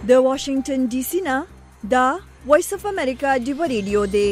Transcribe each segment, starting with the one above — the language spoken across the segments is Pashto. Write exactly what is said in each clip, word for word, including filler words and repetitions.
د واشنگټن ډي سي نه دا وایس اف امریکا ډیو ریډیو دی.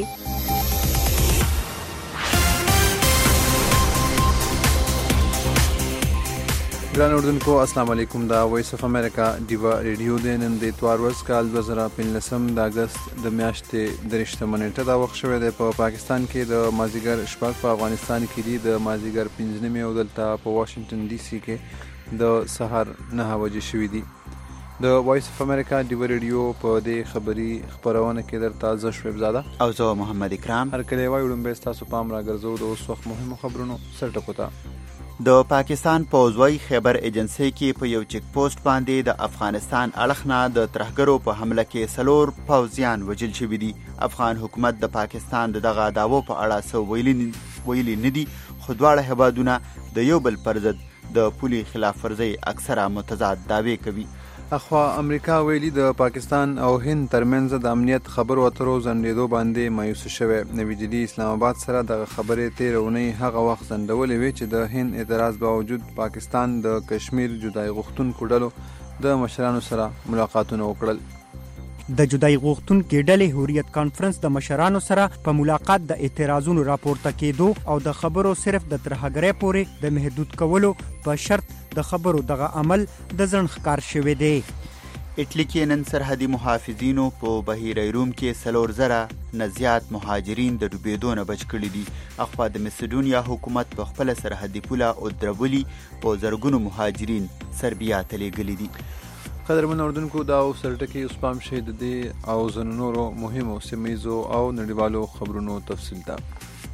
ګران اردوونکو السلام علیکم. دا وایس اف امریکا ډیو ریډیو دی. نن د اتوار ورځ کال دوه زره پنځلسم د اگست د میاشتې درېشتمه نیټه دا وخت شوی دی. په پاکستان کې د مازدیګر شپږ، په افغانستان کې دی د مازدیګر پنځه نیمې او دلته په واشنگټن ډي سي کې د سهار نهه بجې شوي دي. د وایس اف امریکا ډیو ریډیو په دې خبري خبرونه کې درته زه شعیب زاده او زه محمد اکرام هر کله وایو لومبه تاسو پام راګرځو د اوس وخت مهمو خبرونو سرټکو ته. د پاکستان پوځوي خیبر ایجنسی کې په یو چیک پوسټ باندې د افغانستان اړخ نه د ترهګرو په حمله کې سلور پوځیان وژل شوي دي. افغان حکومت د پاکستان د دغه داوو په اړه څه ویلي ویلي نه دي، خو دواړه هیوادونه د یو بل پر ضد د پولي خلاف ورزي اکثره متضاد دعوی کوي. اخوا امریکا ویلي د پاکستان او هند ترمنځ د امنیت خبرو اترو ځنډېدو باندې مایوس شوی. نوی دلی اسلام آباد سره د خبرې تیره اونۍ هغه وخت ځنډولې وې چې د هند اعتراض باوجود پاکستان د کشمیر جدای غوښتونکو ډلو د مشرانو سره ملاقاتونه وکړل. د جدای غوښتونکو ډلې حریت کانفرنس د مشرانو سره په ملاقات د اعتراضونو راپورته کېدو او د خبرو صرف د ترهګرۍ پورې د محدود کولو په شرط د خبرو دغه عمل د ځنډ ښکار شوی دی. اټلی کې نن سرحدي محافظینو په بحیره روم کې څلور زره نه زیات مهاجرین د ډوبېدو نه بچ کړي دي. اخوا د مسیډونیا حکومت په خپله سرحدي پوله او درولي په زرګونو مهاجرین سربیا ته لیږلي دي. قدرمن اردوونکو دا او سرټکي اوس پام شي د دې او ځینو نورو مهمو سیمهیزو او نړیوالو خبرونو تفصیل ته.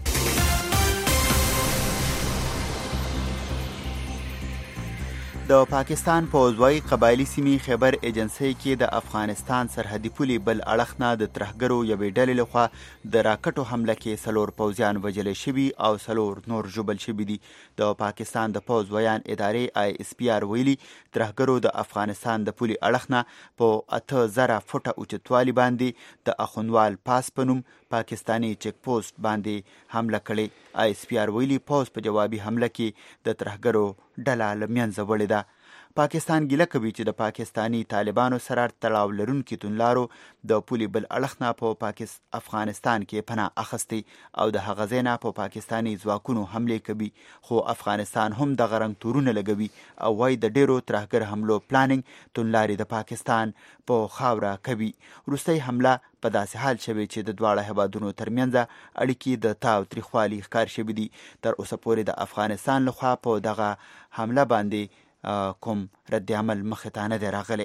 د پاکستان پوځوي قبایلی سیمې خیبر ایجنسی کې د افغانستان سرحدي پولې بل اړخ نه د ترهګرو یوې ډلې لخوا د راکټو حمله کې څلور پوځیان وژل شوي او څلور نور ژوبل شوي دي. د پاکستان د پوځ ویان ادارې آی اس پی آر ویلي ترهګرو د افغانستان د پولې اړخ نه په اته زره فوټه اوچتوالي باندې د اخوندوال پاس په نوم پاکستانی چیک پوسټ باندې حمله کړې. آی اس پی آر ویلي پوځ په جوابي حمله کې د ترهګرو ډله له منځه وړې ده. پاکستان ګیله کوي چې د پاکستانی طالبانو سره تړاو لرونکي توندلارو د پولې بل اړخ نه په پاکستان افغانستان کې پناه اخیستې او د هغه ځای نه په پاکستانی ځواکونو حملې کوي، خو افغانستان هم دغه رنګ تورونه لګوي او وایي د ډیرو ترهګر حملو پلانینګ توندلاري د پاکستان په خاوره کوي. وروستۍ حمله په داسې حال شوی چې د دواړه هیوادونو ترمنځ اړیکې د تاو تریخوالي ښکار شوي دي. تر اوسه پورې د افغانستان لخوا په دغه حمله باندې کوم رد عمل مخې ته نه دی راغلی.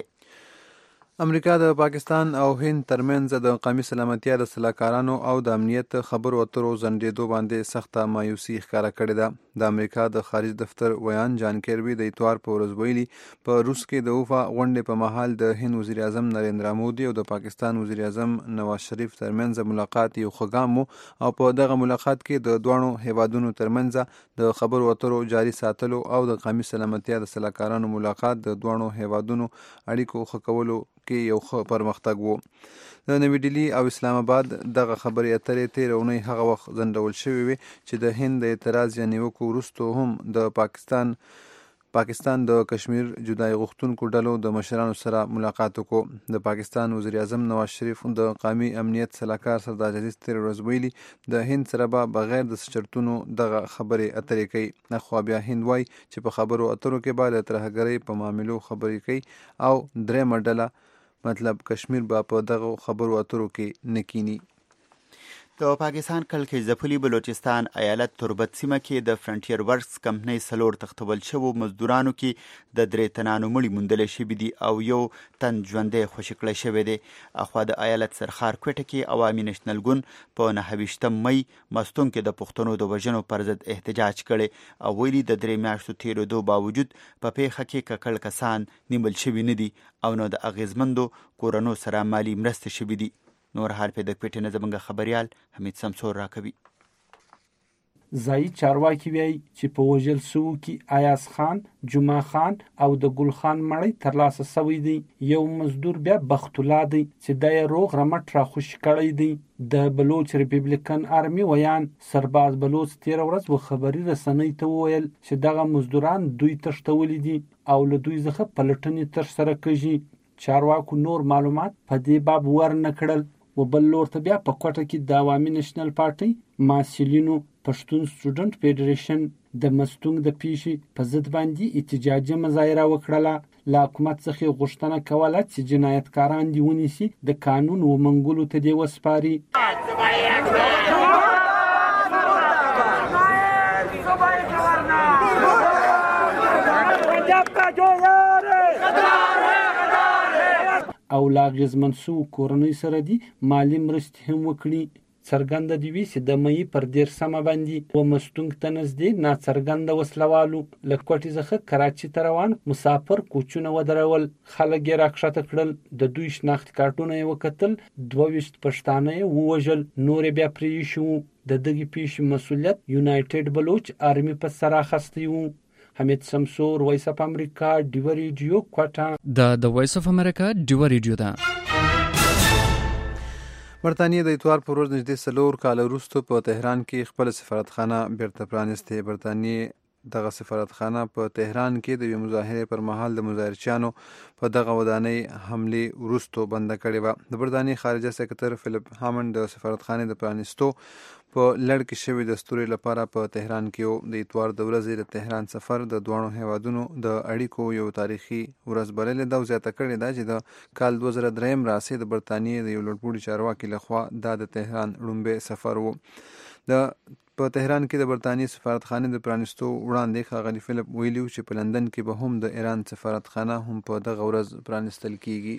امریکا د پاکستان او هند ترمنځ د قومي سلامتیا د سلاکارانو او د امنیت خبرو اترو ځنډېدو باندې سخته مایوسي ښکاره کړې ده. د امریکا د خارج دفتر ویان جان کیربي د اتوار په ورځ ویلي په روس کې د اوفا غونډې په مهال د هند وزیر اعظم نریندرا مودي او د پاکستان وزیر اعظم نواز شریف ترمنځ ملاقات یو ښه ګام و او په دغه ملاقات کې د دواړو هیوادونو ترمنځ د خبرو اترو جاري ساتلو او د قومي سلامتیا د سلاکارانو ملاقات د دواړو هیوادونو اړیکو ښه کولو کې یو ښه پرمختګ و. د نوی ډیلی او اسلام آباد دغه خبرې اترې تیره اونۍ هغه وخت ځنډول شوې وې چې د هند د اعتراض یا نیوکو وروسته هم د پاکستان پاکستان د کشمیر جدای غوښتونکو ډلو د مشرانو سره ملاقات وکړو. د پاکستان وزیر اعظم نواز شریف د قومي امنیت سلاکار سردار عزیز تیره ورځ ویلي د هند سره به بغیر د شرطونو دغه خبرې اترې کوي. خو بیا هند وایي چې په خبرو اترو کې به د ترهګرۍ په معاملو خبرې کوي او درېیمه ډله مطلب کشمیر به په دغه خبرو اترو کې نه کینی. د پاکستان کلکې ځپلي بلوچستان ایالت تربت سیمه کې د فرنټیر ورکس کمپنۍ څلور تښتول شوو مزدورانو کې د درې تنانو مړي موندلی شوي دي او یو تن ژوندی خوشي کړی شوی دی. اخوا د ایالت سرخار کوټه کې عوامي نشنل ګوند په نهه ویشتم می مستون کې د پښتنو د وژنو پر ضد احتجاج کړی او ویلي د درې میاشتو تېرېدو باوجود په پیښه کې ککړ کسان نیول شوي نه دي او نو د اغیزمندو کورنو سره مالی مرستې شوي دي. نور حال په د پیټ نه زمونږ خبريال حمید سمسور راکوي. ځایي چارواکي وایي چې په وژل سوو کې ایاز خان، جمعه خان او د ګل خان مړی ترلاسه سوی دی. یو مزدور بیا بخت الله دی چې د یې روغ رمټ را خوشي کړی دی. د بلوچ ریپبلیکن آرمي ویان سرباز بلوچ تیره ورځ و خبري رسنۍ ته وویل چې دغه مزدوران دوی تښتولي دي او له دوی څخه پلټنې ترسره کیږي. چارواکو نور معلومات په دې باب ورنه کړل. و بل لور ته بیا په کوټه کې د عوامي نېشنل پارټۍ ماسیلینو پښتون سټوډنټ فېډریشن د مستونګ د پیښې په ضد باندې احتجاجي مظاهره وکړله. له حکومت څخه غوښتنه کوله چې جنایتکاران دې ونیسي، د قانون ومنګولو ته دې وسپاري. او لا اغېزمن سوو کورنۍ سره دې مالي مرستې هم وکړي. څرګنده دې وي چې د مۍ پر دېرشمه باندې و مستونګ ته نږدې ناڅرګنده وسلوالو له کوټې څخه کراچي ته روان مسافر کوچونه ودرول. خلک یې راکښته کړل، د دوی شناختي کارتونه یې وکتل، دوه ویشت پښتانه یې ووژل، نور یې بیا پرې ایښي وو. د دغې پیښې مسؤلیت یونایټډ بلوچ آرمي په سر اخیستی وو. حمید سمسور، وایس اف امریکا، ډیوه ریډیو، کوټه. دا د وایس اف امریکا ډیوه ریډیو ده. برطانیې د اتوار پر ورځ نږدې څلور کاله وروسته په تهران کې خپل سفارتخانه بیرته پرانیستې. برطانیې دغه سفارتخانه په تهران کې د یو مظاهرې پر مهال د مظاهرچیانو په دغه ودانۍ حملې وروسته بنده کړې وه. د برطانیې خارجه سکرتر فلیپ هامند د سفارتخانې د پرانیستو په لړ کې شوې د ستوري لپاره په تهران کې و. د اتوار د ورځې د تهران سفر د دواړو هیوادونو د اړیکو یو تاریخي ورځ بللې ده او زیاته کړې ده چې د کال دوه زره درېیم راسې د برطانیې د یو لوړپوړي چارواکي لخوا دا د تهران لومبی سفر و. د په تهران کې د برطانیې سفارتخانې د پرانیستو وړاندې ښاغلي فلیپ ویلي چې په لندن کې به هم د ایران سفارتخانه هم په دغه ورځ پرانیستل کیږي.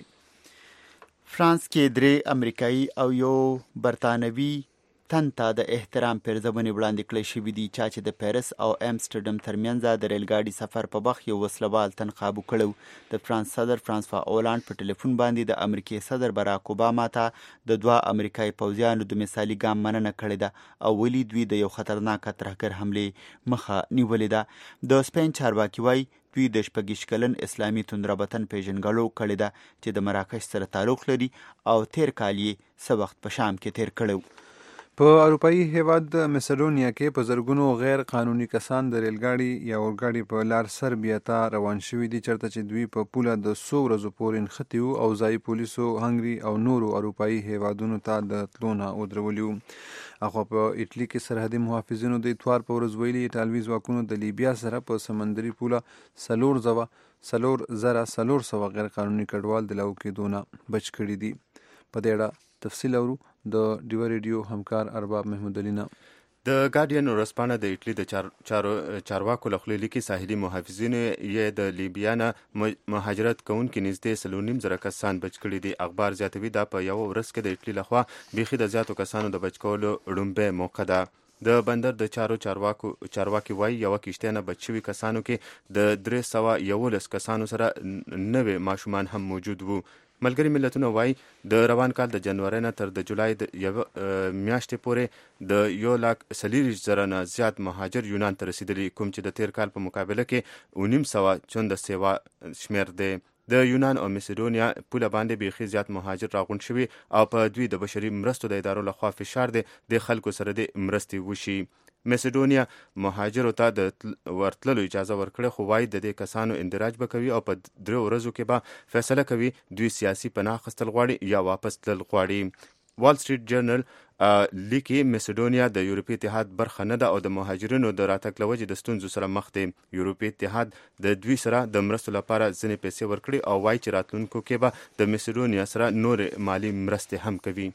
فرانس کې درې امریکایي او یو برطانوي تن ته د احترام پیرزبونې وړاندې کړی شوي دي. چا چې د پیرس او امسټرډم ترمنځ د ریلګاډي سفر په وخت یو وسلوال تن قابو کړی. د فرانس صدر فرانسوا اولانډ په ټلیفون باندې د امریکې صدر باراک اوباما ته د دوه امریکایي پوځیانو د مثالي ګام مننه کړې ده او ویلي دوی د یو خطرناک ترهګر حملې مخه نیولې ده. د سپین چارواکي وایي دوی د شپږ کلن اسلامي توندربطن پیژنګلو کړې ده چې د مراکش سره تعلق لري او تیر کال یې څه وخت په شام کې تیر کړی. په اروپایي هیواد مسیډونیا کې په زرګونو غیر قانوني کسان د ریلګاډي یا اورګاډي په لار سربیا ته روان شوي دي، چېرته چې دوی په پوله د څو ورځو پورې نښتي وو او ځایي پولیسو هنګري او نورو اروپایي هیوادونو ته د تلو نه ودرولي وو. اخوا په ایټلي کې سرحدي محافظینو د اتوار په ورځ ویلي ایټالوي ځواکونو د لیبیا سره په سمندري پوله څلور زره څلور زره څلور سوه غیر قانوني کډوال د لاو کېدو نه بچ کړي دي. په دې اړه تفصیل اورو د ډیوه ریډیو همکار ارباب محمود علی نه. د ګارډین ورځپاڼه د ایټلی د چار چارو چارواکو له خولې لیکي ساحلي محافظینو یې د لیبیا نه مهاجرت کوونکي نږدې څلور نیم زره کسان بچ کړي دي. اخبار زیاتوي دا په یوه ورځ کې د ایټلی لخوا بیخي د زیاتو کسانو د بچ کولو لومبی موقع ده. د بندر د چارو چارواکو چارواکي وایي یوه کښتۍ نه بچ شوي کسانو کې د درې سوه یولس کسانو سره نوې ماشومان هم موجود وو. ملګري ملتونه وایي د روان کال د جنورۍ نه تر د جولای د یو میاشتې پورې د یو لاک څلېرویشت زره نه زیات مهاجر یونان ته رسیدلي، کوم چې د تیر کال په مقابله کې اوه نیم سوه چنده سیوا شمیر دی. د یونان او مسیډونیا پوله باندې بیخي زیات مهاجر راغونډ شوي او په دوی د بشري مرستو د ادارو لخوا فشار دی د خلکو سره د مرستې وشي. مسیډونیا مهاجرو ته د ورتللو اجازه ورکړه خو وایي د دې کسانو اندراج به کوي او په درې ورځو کې به فیصله کوي دوی سیاسي پناه اخیستل غواړي یا واپس تلل غواړي. وال سټریټ جرنل لیکي مسیډونیا د یورپي اتحاد برخه نه ده او د مهاجرینو د راتګ له وجې د ستونزو سره مخ دی. یورپي اتحاد د دوی سره د مرستو لپاره ځینې پیسې ورکړي او وایي چې راتلونکو کې به د مسیډونیا سره نورې مالي مرستې هم کوي.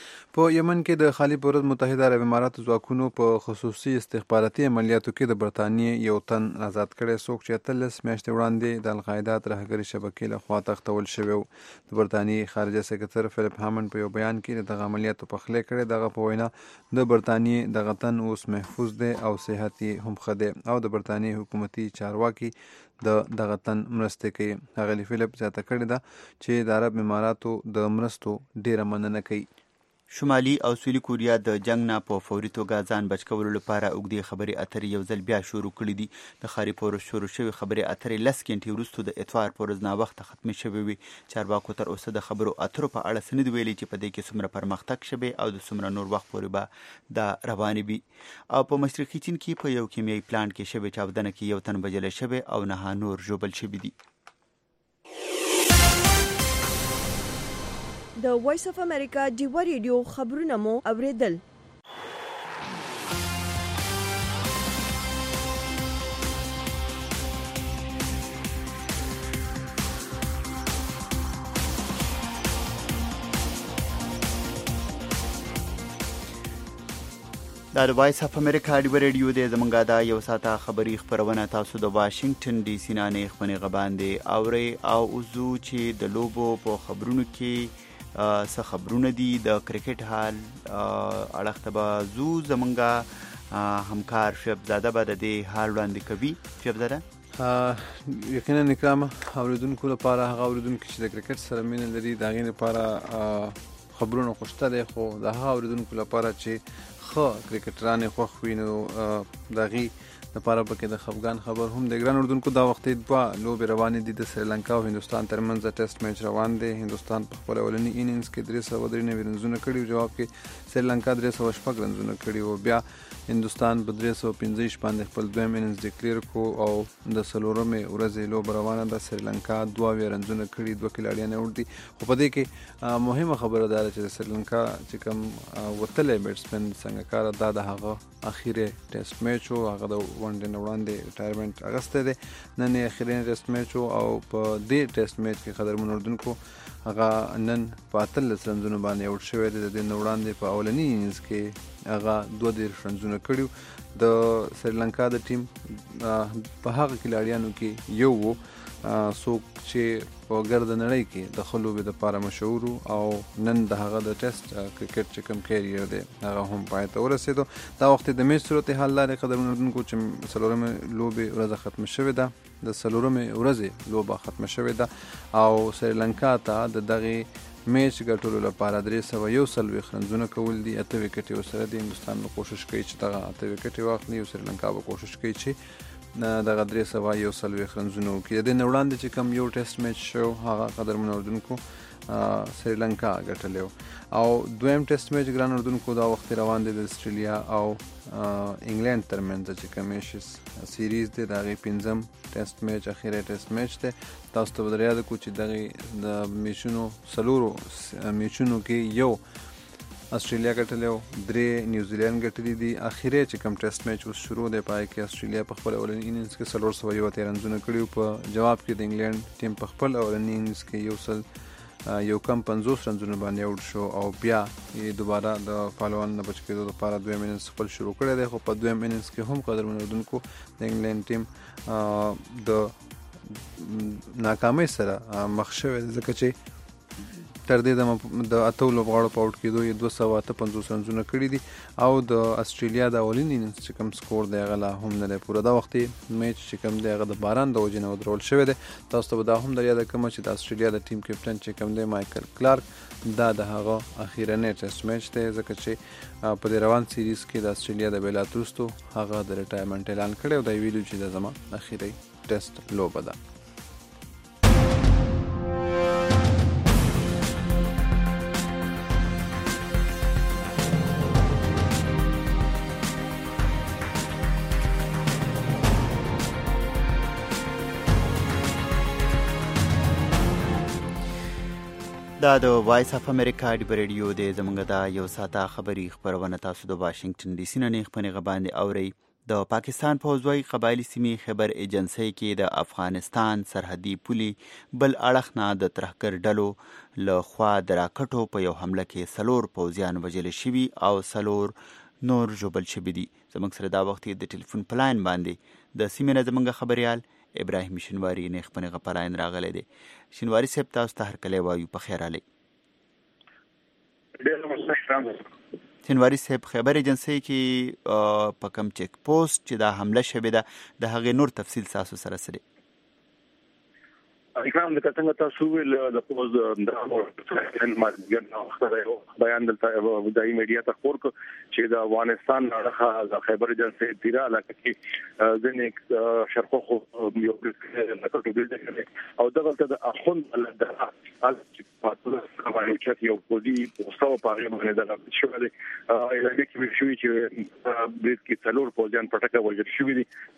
په یمن کې د خالي پر ورځ متحده عرب اماراتو ځواکونو په خصوصي استخباراتي عملیاتو کې د برطانیې یو تن آزاد کړی، څوک چې اتلس میاشتې وړاندې د القاعده ترهګرې شبکې لخوا تښتول شوی و. د برطانیې خارجه سکرتر فلیپ هامند په یو بیان کې دغه عملیاتو پخلی کړی. دغه په وینا د برطانیې دغه تن اوس محفوظ دی او صحت یې هم ښه دی او د برطانیې حکومتي چارواکي د دغه تن مرستې کوي. ښاغلي فلیپ زیاته کړې ده چې د عرب اماراتو د مرستو ډیره مننه کوي. شمالي او سویلي کوریا د جنگ نه په فوري توګه ځان بچ کولو لپاره اوږدې خبرې اترې یو ځل بیا شروع کړي دي. د ښاري په ورځ شروع شوې خبرې اترې لس ګنټې وروسته د اتوار په ورځ ناوخته ختمې شوې وي. چارواکو تر اوسه د خبرو اترو په اړه څه نه دي ویلي چې په دې کې څومره پرمختګ شوی او د څومره نور وخت پورې به دا روانې وي. او په مشرقي چین کې په یو کیمیاوي پلانټ کې شوې چاودنه کې یو تن وژلی شوی او نهه نور ژوبل شوي دي. د وایس اف امریکا ډیوا ریډیو خبرونه مو اوریدل. دا د وایس اف امریکا ډیوا ریډیو دی. زمونږ دا یو ساعته خبري خبرونه تاسو د واشنگټن ډي سي نه نه خبرونه غباندې اوري او اوزو چې د لوبو په خبرونو کې څه خبرونه دي. د کرکټ حال اړخ ته به زو زمونږ همکار شبزاده به د دې حال وړاندې کوي. شبزاده یقینا نکرامه اوریدونکو لپاره هغه اوریدونکو چې د کرکټ سره مینه لري د هغې لپاره خبرونه خوشته دی، خو د هغه اوریدونکو لپاره چې خو کرکټران خوښ وي نو د هغې لپاره پکې د خفګان خبر هم د ګران اردوونکو دا وخت دوه لوبې روانې دي. د سریلانکا او هندوستان ترمنځ ټیسټ میچ روان دی. هندوستان په خپل اولنی انینګز کې درې سوه درې نوي رنزونه کړي او جواب کې سریلانکا درې سوه شپږ رنزونه کړي او بیا هندوستان په درې سوه پنځه ویشت باندې خپل دویم انینګز ډیکلیر کو او د څلورمې ورځې لوبه روانه ده. سریلانکا دوه اویا رنزونه کړي، دوه کلاړیان یې اوټ دي. خو په دې کې مهمه خبره دا ده چې د سریلانکا چې کوم وتلی بیټسمن څنګهکاره دا د هغه اخیری ټیسټ میچ و، هغه د ون ډې نه وړاندې ریټایرمنټ اخیستی دی. نن یې اخرین ټیسټ میچ و او په دې ټیسټ میچ کې قدرمن اردوونکو هغه نن په اتلس رنزونو باندې اوټ شوی دی. د دې نه وړاندې په اولني انینګز کې هغه دوه دېرش رنزونه کړي. د سریلانکا د ټیم په هغه کلاړیانو کې یو و څوک چې په ګرد نړۍ کې د ښه لوبې دپاره مشهور او نن د هغه د ټیسټ کرکټ چې کوم کیریر دی هغه هم پای ته ورسېدو. دا وخت د میچ صورتحال دا دی قدرمن اردوونکو چې څلورمې لوبې ورځ ختمه شوې ده، د څلورمې ورځې لوبه ختمه شوې ده او سریلانکا ته د دغې میچ ګټلو لپاره درې سوه یو څلوېښت رنزونه کول دي. اته وکټې ورسره دي. هندوستان به کوشش کوي چې دغه اته وکټې واخلي او سریلانکا به کوشش کوي چې دغه درې سوه یو څلوېښت رنزونه وکړي. د دې نه وړاندې چې کوم یو ټیسټ میچ شو هغه قدرمن اردوونکو سریلانکا ګټلی او دویم ټیسټ میچ ګران اردوونکو دا وخت روان دی د استرالیا او انګلینډ ترمنځ چې کوم ایشز سیریز دی د هغې پنځم ټیسټ میچ اخیری ټیسټ میچ دی. تاسو ته به در یاده کړو چې دغې د میچونو څلورو میچونو کې یو استرالیا ګټلی او درې نیوزیلینډ ګټلي دي. اخیری چې کوم ټیسټ میچ اوس شروع دی په هغې کې استرالیا په خپل اولني انینګز کې څلور سوه یو اتیا رنزونه کړي او په جواب کې د انګلینډ ټیم په خپل اولني انینګز کې یو سل یو کم پنځوس رنزونه باندې اوټ شو او بیا یې دوباره د فالوان نه بچ کېدو لپاره دویم انینګز خپل شروع کړی دی. خو په دویم انینګز کې هم قدرمن اردوونکو د انګلینډ ټیم د ناکامۍ سره مخ شوی دی ځکه چې تر دې د اتو لوبغاړو په اوټ کېدو یې دوه سوه اته پنځوس رنزونه کړي دي او د استرالیا د اولین انینګز چې کوم سکور دی هغه لا هم نه دی پوره. دا وخت میچ چې کوم دی هغه د باران د وجې نه ودرول شوی دی. تاسو ته به دا هم در یاده کړم چې د استرالیا د ټیم کپټن چې کوم دی مایکل کلارک دا د هغه اخیرنی ټیسټ میچ دی ځکه چې په دې روان سیریز کې د استرالیا د بیلات وروستو هغه د ریټایرمنټ اعلان کړی او دا یې ویلي چې دا زما اخیری ټیسټ لوبه ده. دا د وایس اف امریکا ډیوا ریډیو دی. زمونږ دا یو ساعته خبري خبرونه تاسو د واشنگټن ډي سي نه نه خبرونه غباندې اورئ. د پاکستان پوځ وايي قبایلي سیمې خیبر ایجنسۍ کې د افغانستان سرحدي پولې بل اړخ نه د ترهګر ډلو له خوا د راکټو په یو حمله کې څلور پوځیان وژل شوي او څلور نور ژوبل شوي دي. زموږ سره دا وخت د ټلیفون په لاین باندې د سیمې نه زموږ خبریال ابراهیم شینواری نه خپل غپلاین راغلی دی. شینواری صاحب تاسو ته هرکلی وایو په خیر علي. شینواری صاحب خیبر ایجنسۍ کې په کوم چیک پوسټ چې دا حمله شوې ده د هغې نور تفصیل تاسو سره سره اکرام د څنګه تاسو ویل د پوز د مارګن بیان دلته ودایي میډیا ته خبر کو چې د افغانستان اړخه د خیبر ایجنسۍ تیرا علاقه کې ځنې شرقو خو یو څه او دغه د اخوند د چې پاتله کومه چې یو پوزي پوسټو په باندې د شو دي الهي کې شوې چې د کې څلور پوزیان پټکه وژل شوې دي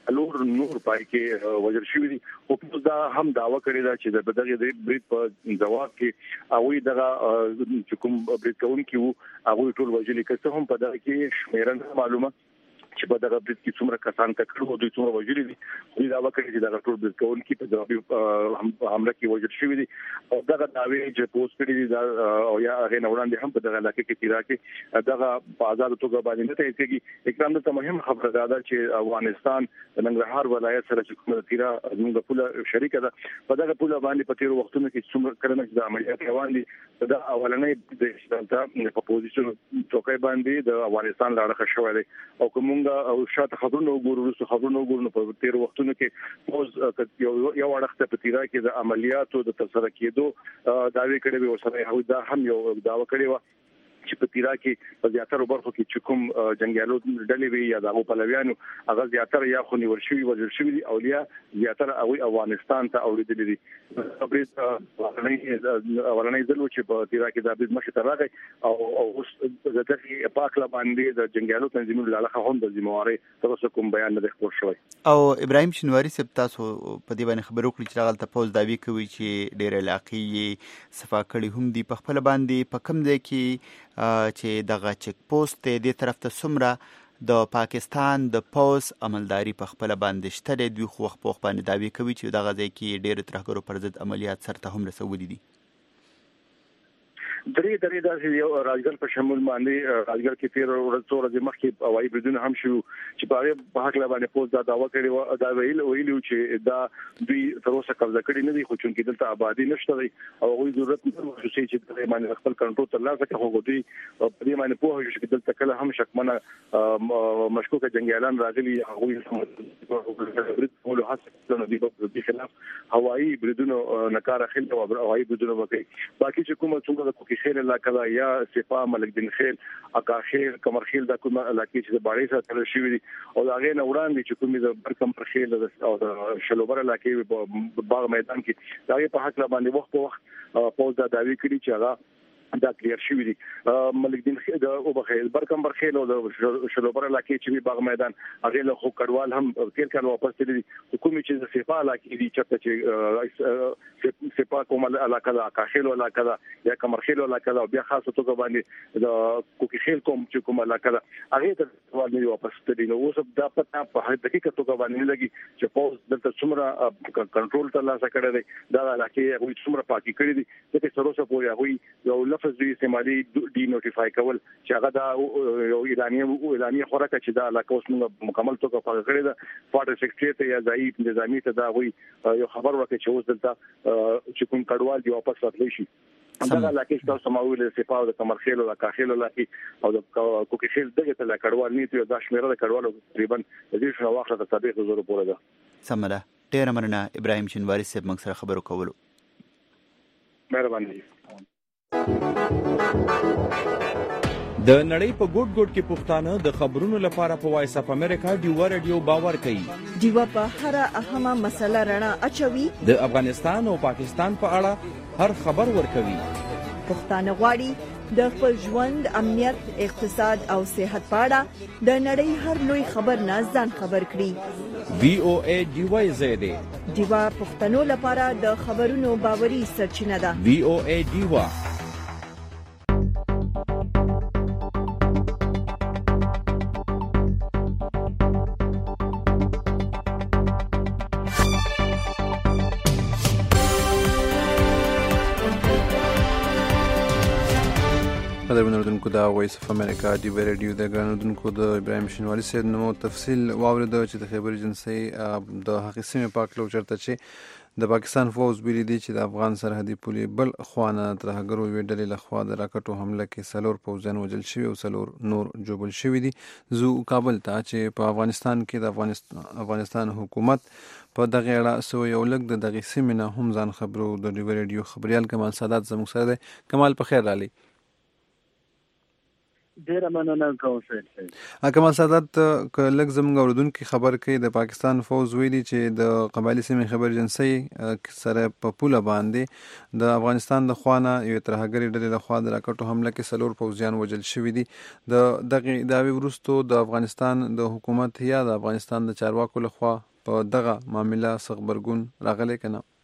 الور نور پای کې وجل شوی دي او دا هم داوا کړی دا چې د بدغه د برید په جواب کې او دغه کوم برید کوونکی وو هغه ټول وجل کړه هم په دغه کې شمیرنه معلومه چې په دغه برید کې څومره کسان کړو دوی څومره وجل دي دوی دا وکړي چې دغه ټول برید کوونکی په جوابي حمله کې وجل شوی دي او دغه داوی چې پوسټ کړی دي او یا هغه وړاندې هم په دغه علاقې کې تیرا کې دغه په آزاد توګه باندې نه ته کېږي اکرام ته مهم خبره ده چې افغانستان د ننګرهار ولایت سره چې کومه تیرا موږ په شریک ده په دغه په باندې په تیر وختونو کې څومره کړنه د عملیات روان دي دا اولنې د اشتراک په پوزیشن توګه باندې د افغانستان لاره شوې ده او کوم او شاته خبرونه وګورو رسو خبرونه وګورو په تیر وختونو کې پوز یو یو وړخته په تیرا کې د عملیاتو د ترسره کېدو داوی کړي وي او سره هغه دا هم یو داوا کړی و چې په تیرا کې په زیاتره برخو کې چې کوم جنگیالو ډلې وي یا د پلویانو هغه زیاتره یا خو نیول شوی وجل شوی دي او یا زیاتره هغه افغانستان ته اوریدل دي خبرې اولنې ځلو چې په تیرا کې د ابد مخه راغی او او د دغه پاکله باندې د جنگیالو تنظیمونو لاله هم د ذمہواري تاسو کوم بیان نه خبر شوی او ابراهيم شنواری سپ تاسو په دې باندې خبرو کړی چې غلطه پوز داوی کوي چې ډېر علاقې صفا کړي هم دي په خپل باندې په کم ځای کې چې دغه چک پوسټ دې طرف ته سمره د پاکستان د پوز عملداري په خپل باندې شته دوی خو خو په باندې داوی کوي چې دغه ځای کې ډېر ترهګرو پر ضد عملیات سرته هم رسولي دي درې درې د یو راجګر په شمول باندې راجګر کې تیر ورځو ورځې مخکې هوایي بریدونه هم شو چې په هغه په حق باندې پوز دا داوا کړی و دا ویل ویلو چې دا دوی تر اوسه قبضه کړی نه دي خو چې دلته آبادی نشته دی او هغه ضرورت نه شي چې د باندې خپل کنټرول تر لاسه کوي خو دوی په دې باندې په هغه چې دلته کله هم شکمنه مشکوکه جنگیالان راغلي هغه برید کولو هڅه نه دي په خلاف هوایي بریدونه نکاره خل او هوایي بریدونه وکړي باقي چې کومه څنګه کې خیر علاقه دا یا صفا ملک بن خیل اکا خیر کمر خیل دا کومه علاقې چې د باړې سره تل شوی دي او دا غي نه وړاندې چې کومه د برکم پر خیل او د شلوبر علاقې په باغ میدان کې دا په حق باندې وخت په وخت پوز دا داوی کړی چې هغه دا کلیر شوی دي ملک دین خیل او بخیل برکم بر خیل او د شلوبر علاقې چې باغ میدان هغه له خو کډوال هم تیر کال واپس تللی حکومت چې د صفا علاقې دي چې چې صفا کومه علاقه دا کاخیل علاقه دا یا کمر خیل علاقه دا بیا خاصه توګه باندې د کوکی خیل کوم چې کومه علاقه دا هغه ته باندې واپس تللی نو اوس دا پته په حقیقت توګه باندې لګي چې پوز دلته څومره کنټرول تر لاسه کړی دی دا علاقې هغه څومره پاکي کړی دي چې تر اوسه پورې هغه یو لفظ دوی استعمالي ډي نوټیفای کول چې هغه دا یو اعلانیه اعلانیه خوراکه چې دا علاقه اوس موږ مکمل توګه پاک کړی ده فارټ سیکریټری ته یا ضعیف نظامی ته دا وی یو خبر ورکړي چې اوس دلته چې کوم کډوال دی واپس راتلی شي دا علاقه تاسو سماوي له صفاو د کمر خیل او د کاخیل علاقه او د کوکی خیل دغه ته کډوال نیته دا شمیره د کډوالو تقریبا د دې شنو واخله د تابع زورو پوره ده سمره ډیر مننه ابراهيم شنواری صاحب موږ سره خبرو کولو مهرباني د نړۍ په ګوټ ګوټ کې پښتانه د خبرونو لپاره په وایس اف امریکا ډیو رادیو باور کوي ډیو په هر اهمه مسله رڼا اچوي د افغانستان او پاکستان په اړه هر خبر ورکوي پښتانه غواړي د خپل ژوند امنیت اقتصاد او صحت په اړه د نړۍ هر لوی خبر نه ځان خبر کړي وی او ای ډیو زید ډیو پښتنو لپاره د خبرونو باوري سرچینه ده وی او ای ډیو د بنردونکو دا وایس اف امریکا دی ریډیو د غنودونکو د ابراهيم شنواری سید نو تفصیل واورید چې د خبر ایجنسی د حقیقي سیمه پاکلو چرته چې د پاکستان فوز بیل دي چې د افغان سرحدي پولې بل خوانه ترهګرو ویډلې لخوا د راکټو حمله کې سلور پوځیان وژل شوي او سلور نور جوړل شوي دي زو کابل ته چې په افغانستان کې د افغانستان افغانستان حکومت په دغه اړه سو یو لګ د دغه سیمه هم ځان خبرو د ریډیو خبريال کمال سادات زموږ سره کمال په خیر علي ډیره مننه کوم سید. کمال سادات که لږ زموږ اورېدونکي خبر کوي د پاکستان فوز ویلي چې د قبایلي سیمې خبر ایجنسۍ سره په پوله باندې د افغانستان د خوا نه یوې ترهګرې ډلې لخوا د راکټو حمله کې څلور پوځیان وژل شوي دي. د دغې دعوې وروستو د افغانستان د حکومت یا د افغانستان د چارواکو لخوا په دغه معامله څه غبرګون راغلی که نه؟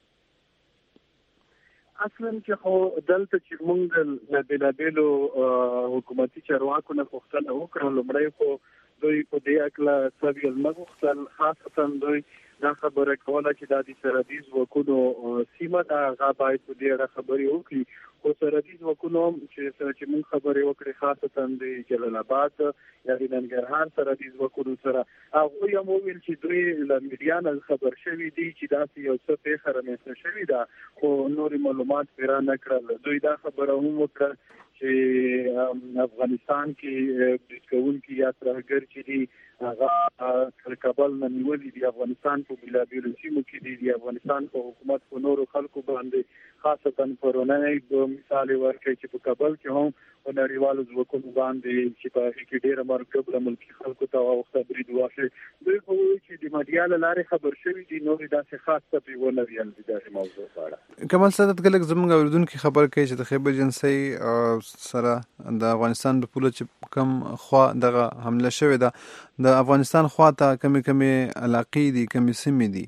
اصلا چې خو دلته چې موږ له بېلابېلو حکومتي چارواکو نه پوښتنه وکړه، لومړی خو دوی په دې هکله څه ویل نه غوښتل. خاصتا دوی دا خبره کوله چې دا د سرحدي ځواکونو سیمه ده، هغه باید په دې اړه خبرې وکړي. خو سرحدي ځواکونو چې سره چې موږ خبرې وکړې، خاصتا د جلال آباد یا د ننګرهار سرحدي ځواکونو سره، هغوی هم وویل چې دوی له میډیا نه خبر شوي دي چې داسې یو څه پېښه رامنځته شوې ده، خو نورې معلومات پرې را نه کړل. دوی دا خبره هم وکړه چې افغانستان کې برید کوونکي یا ترهګر چې دي هغه کابل نه نیولي دي، افغانستان په بېلابېلو سیمو کې دي، د افغانستان په حکومت په نورو خلکو باندې خاصتا پرونی مثال ورکړي چې په کابل کې هم په نړیوالو ځواکونو باندې چې په هغې کې ډېره مرګ له ملکي خلکو ته واوښته برید وشي. دوی خو وایي چې د میډیا له لارې خبر شوي دي، نورې داسې خاص څه پرې ونه ویل د دغې موضوع په اړه. کمال سادات که لږ زموږ اورېدونکي خبر کوي چې د خیبر ایجنسۍ سره د افغانستان د پوله چې کوم خوا دغه حمله شوې ده، د افغانستان خوا ته کمې کمې علاقې دي، کمې سیمې دي؟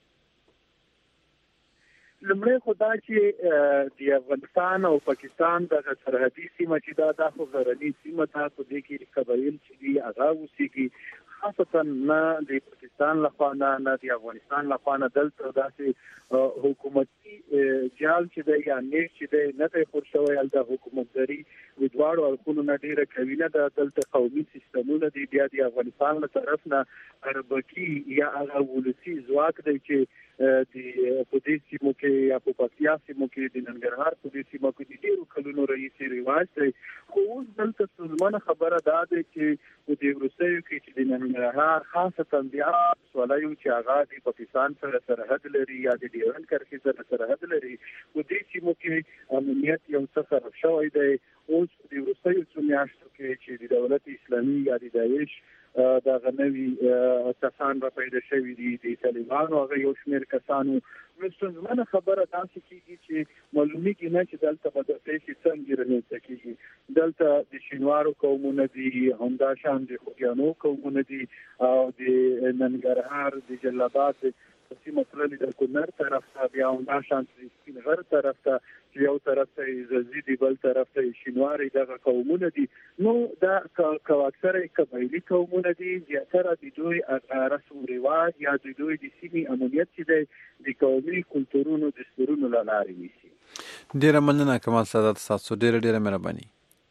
لومړی خو دا چې د افغانستان او پاکستان دغه سرحدي سیمه چې دا دا خو غرني سیمه ده، په دې کې قبایل چې دي هغه اوسېږي. خاصتا نه د پاکستان لخوا نه نه د افغانستان لخوا نه دلته داسې حکومتي جال چې دی یا نیش چې دی نه دی خور شوی. هلته حکومتداري د دواړو اړخونو نه ډېره قوي نه ده. دلته قومي سیستمونه دي. بیا د افغانستان له طرف نه اربکي یا هغه ولسي ځواک دی چې د په دې سیمو کې یا په پکتیا سیمو کې د ننګرهار په دې سیمو کې د ډېرو کلونو راهیسې رواج دی. خو اوس دلته ستونزمنه خبره دا ده چې په دې وروستیو کې چې د ننګرهار خاصتا بیا سوالیو چې هغه د پاکستان سره سرحد لري یا د ډیورنډ کرښې سره سرحد لري، په دې سیمو کې امنیت یو څه خراب شوی دی. اوس د وروستیو څو میاشتو کې چې د دولت اسلامي یا د داعش دغه نوي کسان را پیدا شوي دي، د طالبانو هغه یو شمېر کسانو، نو ستونزمنه خبره داسې کېږي چې معلومیږي نه چې دلته به د پیښې څنګه رامنځته کېږي. دلته د شینوارو قومونه دي، همداشان د خوږیانو قومونه دي، او د ننګرهار د جلال آباد سیمه تللې د کونړ طرف ته، بیا همداشان د سپین غر طرف ته چې یو طرف ته زلزي دي، بل طرف ته شینواري دغه قومونه دي. نو دا که اکثره قبایلي قومونه دي، زیاتره د دوی رسم رواج یا د دوی د سیمې امنیت چې دی د قومي کلتورونو دستورونو له لارې نیسي. ډېره مننه کمال سادات، ستاسو ډېره ډېره مهرباني.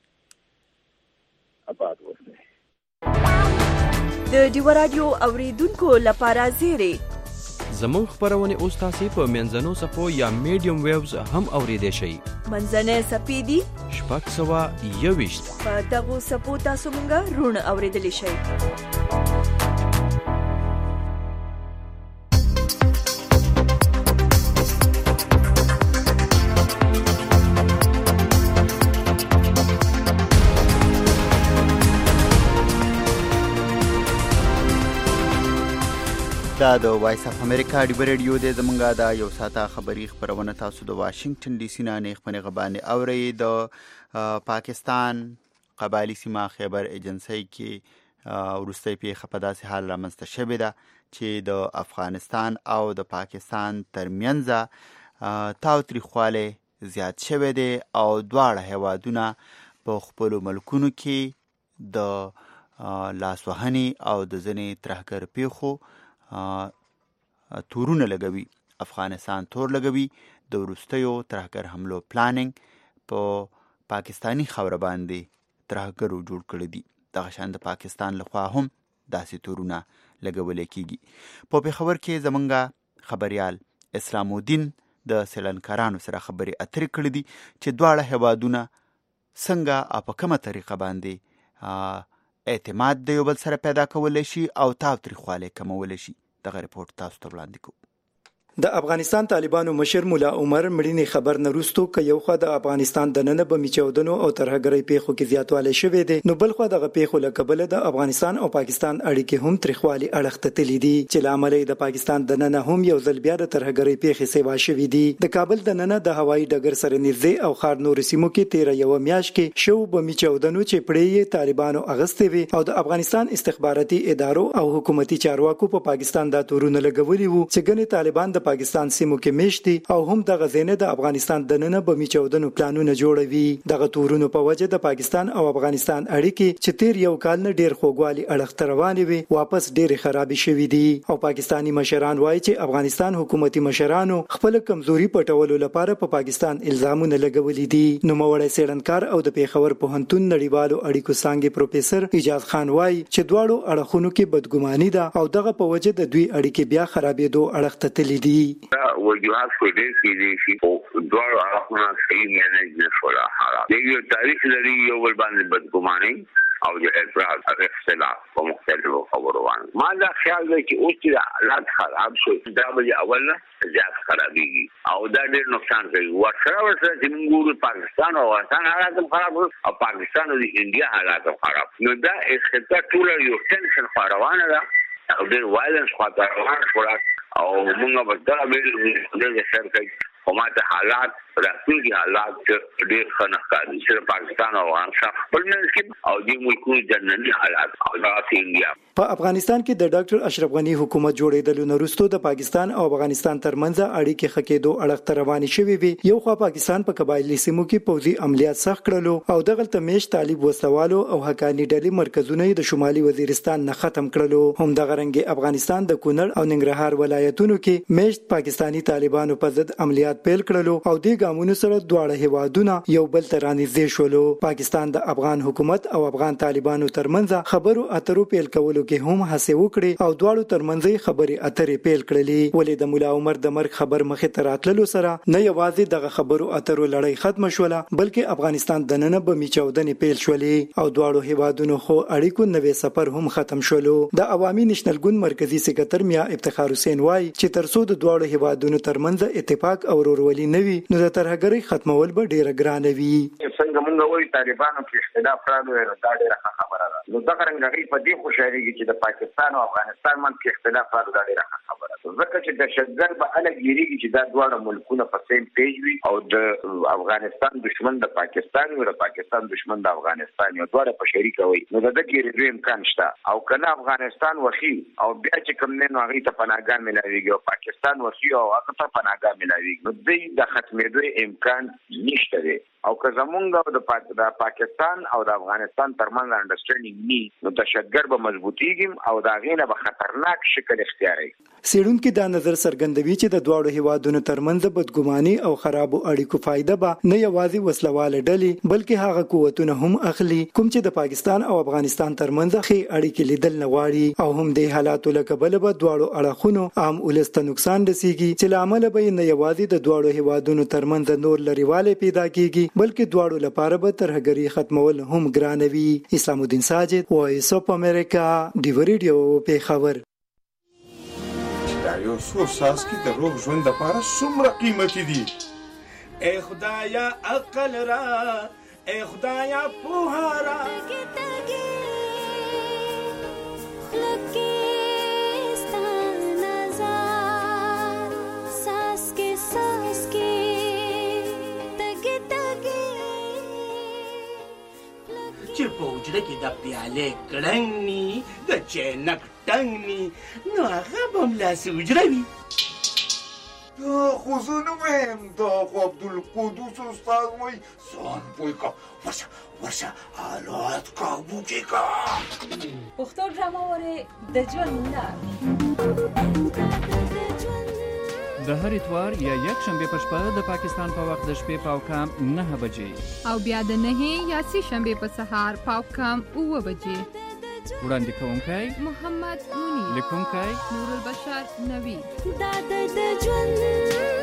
آباد اوسئ. د ډیو رادیو اوریدونکو لپاره زیری زموږ خبرونه اوس تاسو په منځنو صفو یا میډیم ویوز هم اوریدئ شئ. منځنۍ صفې دي شپږ سوه یوویشت. په دغو صفو تاسو مونږ روڼ اوریدلی شئ. دا د وایس اف امریکا ډیو ریډیو دی. زمونږ دا یو ساعته خبري خبرونه تاسو د واشنگټن ډي سي نه نه خپنې غبانې اوري. د پاکستان قبایلی سیمه خیبر ایجنسۍ کې وروستۍ پیښه په داسې حال رامنځته شوې ده چې د افغانستان او د پاکستان ترمنځ تاوتریخوالی زیات شوی دی او دواړه هیوادونه په خپلو ملکونو کې د لاسوهنې او د ځینې ترهګر پیښو تورونه لګوي. افغانستان تور لګوي. د وروستیو ترهګر حملو پلانینګ په پاکستانی خاوره باندې ترهګرو جوړ کړی دي. دغه شان د پاکستان لخوا هم داسې تورونه لګول کېږي. په پېښور کې زمونږ خبريال اسلام الدین د سیلانکارانو سره خبرې اترې کړې دي چې دواړه هیوادونه څنګه او په کومه طریقه باندې اعتماد د یو بل سره پیدا کولی شي او تاوتریخوالی کمولی شي. دغه رپورټ تاسو ته وړاندې کوو. د افغانستان طالبانو مشر مولا عمر مړینې خبر نه وروسته ک یو خو د افغانستان د نن به میچودنو او ترهګرۍ پیښو کې زیاتوالی شوې دي، نو بل خو د پیښو له کبله د افغانستان او پاکستان اړیکې هم تریخوالي اړخ ته تللي دي چې لامل د پاکستان د نن هم یو ځل بیا د ترهګرۍ پیښې سیوا شوې دي. د کابل د نن د هوایي ډګر سره نږدې او خار نور سیمو کې تیر یو میاشت کې شو به میچودنو چې پړې طالبانو اغستې وي او د افغانستان استخباراتي ادارو او حکومتي چارواکو په پاکستان د تورونه لګولي وو چې ګنې طالبان د پاکستان سیمو کې میشتي او هم د غزنه د افغانستان د نن به میچودنو پلانونه جوړوي. د تورونو په وجه د پاکستان او افغانستان اړیکې چې تیر یو کال نه ډیر خوګوالي اړخ ته روانې وي واپس ډیر خرابې شوې دي او پاکستانی مشران وایي چې افغانستان حکومتي مشرانو خپل کمزوري پټولو لپاره په پا پاکستان الزامونه لګولي دي. نو موړی سیړنکار او د پیښور پوهنتون نړیوالو اړیکو څانګې پروفیسور ایجاز خان وایي چې دواړو اړخونو کې بدګماني ده او دغه په وجه د دوی اړیکې بیا خرابېدو اړخ ته تللي دي. وجوهات خو ډېر کېدای شي او دواړو اړخونو صحیح مینج نه شول. د یو تاریخ لري یو بل باندې بدګماني او د افراط او اختلاف په مختلفو خبرو باندې. ما دا خیال دی چې اوس چې حالات خراب شو دا به اول زیات خرابېږي او دا ډېر نقصان کوي. ورسره ورسره چې موږ ګورو پاکستان او افغانستان حالات هم خراب او پاکستان او د انډیا حالات هم خراب. نو دا اختلاف ټول یو ټنشن خو روانه ده او ډېر وایلنس خو روانه شوه او موږ به دا ویل د شر کوي خو ماته حالات راتلونکي حالات ډېر ښه نه ښکاري چې پاکستان او افغانستان خپل منځ کې او د ملکونو جنرالي حالات او داسې انډیا. په افغانستان کې د ډاکټر اشرف غنی حکومت جوړېدلو نه وروسته د پاکستان او افغانستان ترمنځ اړیکې ښه کېدو اړخ ته روانې شوې وي. یو خوا پاکستان په قبایلي سیمو کې پوځي عملیات سخت کړلو او دغلته میشت طالب وسوالو او حقاني ډلې مرکزونه د شمالي وزیرستان نه ختم کړلو. هم دغه رنګ افغانستان د کونړ او ننګرهار ولایتونو کې میشت پاکستانی طالبانو په ضد عملیات پیل کړلو او د ګامونو سره دواړه هیوادونه یو بل ته رانږدې شولو. پاکستان د افغان حکومت او افغان طالبانو ترمنځ خبرو اترو پیل کولو کې هم هڅه وکړي او دواړو ترمنځ خبرې اترې پیل کړلې. ولې د مولا عمر د مرګ خبر مخې ته راتللو سره نه یوازې دغه خبرو اترو لړۍ ختم شوله بلکې افغانستان د نن به میچودنې پیل شولې او دواړو هیوادونو خو اړیکو نوې سفر هم ختم شولو. د عوامي نېشنل ګوند مرکزی سکرټر میا افتخار حسین وایي چې ترڅو د دواړو هیوادونو ترمنځ اتفاق او ورورولي نه وي نو د ترهګرۍ ختمول به ډیره ګرانه وي. څنګه موږ وایو طالبانو کې اختلاف راغلی دا ډیره خبره ده. نو دغه رنګ په دې خوشاليږي چې د پاکستان او افغانستان منځ کې اختلاف راغلی دا ډیره خبره ده. ځکه چې دهشتګرد به الګ یریږي چې دا دواړه ملکونه په سیم پیج وي او د افغانستان دشمن د پاکستان او د پاکستان دشمن د افغانستان یو دواړه په شریک وي. نو د دې ریډو امکان شته او کنه افغانستان وخی او بیا چې کوم نه هغه ته پناهګاه ملایوي او پاکستان وخی او هغه ته پناهګاه ملایوي نو دې د ختمېدو امکان نشته دی. او که زمونږ د پاک د پاکستان او د افغانستان ترمنځ انډرستانډینګ ني نو دهشتګرد به مضبوطیږي او دا غینه به خطرناک شکل اختیاري. سیړونکو دا نظر څرګندوي چې د دواړو هیوادونو ترمنځ بدګماني او خرابو اړیکو فائدہ به نه یوازې وسلواله ډلې بلکې هغه قوتونه هم اخلي کوم چې د پاکستان او افغانستان ترمنځ ښې اړیکې لیدل نه غواړي او هم د حالاتو له کبله به دواړو اړخونو عام ولس ته نقصان رسیږي چې لامل به نه یوازې د دواړو هیوادونو ترمنځ نور لريواله پیدا کیږي بلکې دواړو لپاره به ترهګري ختمول هم ګران وي. اسلام الدین ساجد وایس اف امریکا ډیو ریډیو پیښور. دا یو څو ساسکي د روغ ژوند لپاره څومره قیمتي دي. اے خدایا عقل را اے خدایا پوها را چې په وجره کې د پیالې کړنګ ني د چینک ټنګ ني نو هغه به ملاسې وجره وي. دا خو زه نه وایم دا خو عبدالقدوس استاد وایي ځان پوه که ورشه ورشه حالات کابو کې که. پښتو ډرامه وارې د ژوند لار د هر اتوار یا یک شنبه په شپه د پاکستان په وخت د شپې پاو کم نه بجې او بیا د نه یا سی شنبه په سهار پاو کم اوه بجې. وړاندې کوونکی محمد منیر، لیکونکی نور البشر نوی. دا د ژوند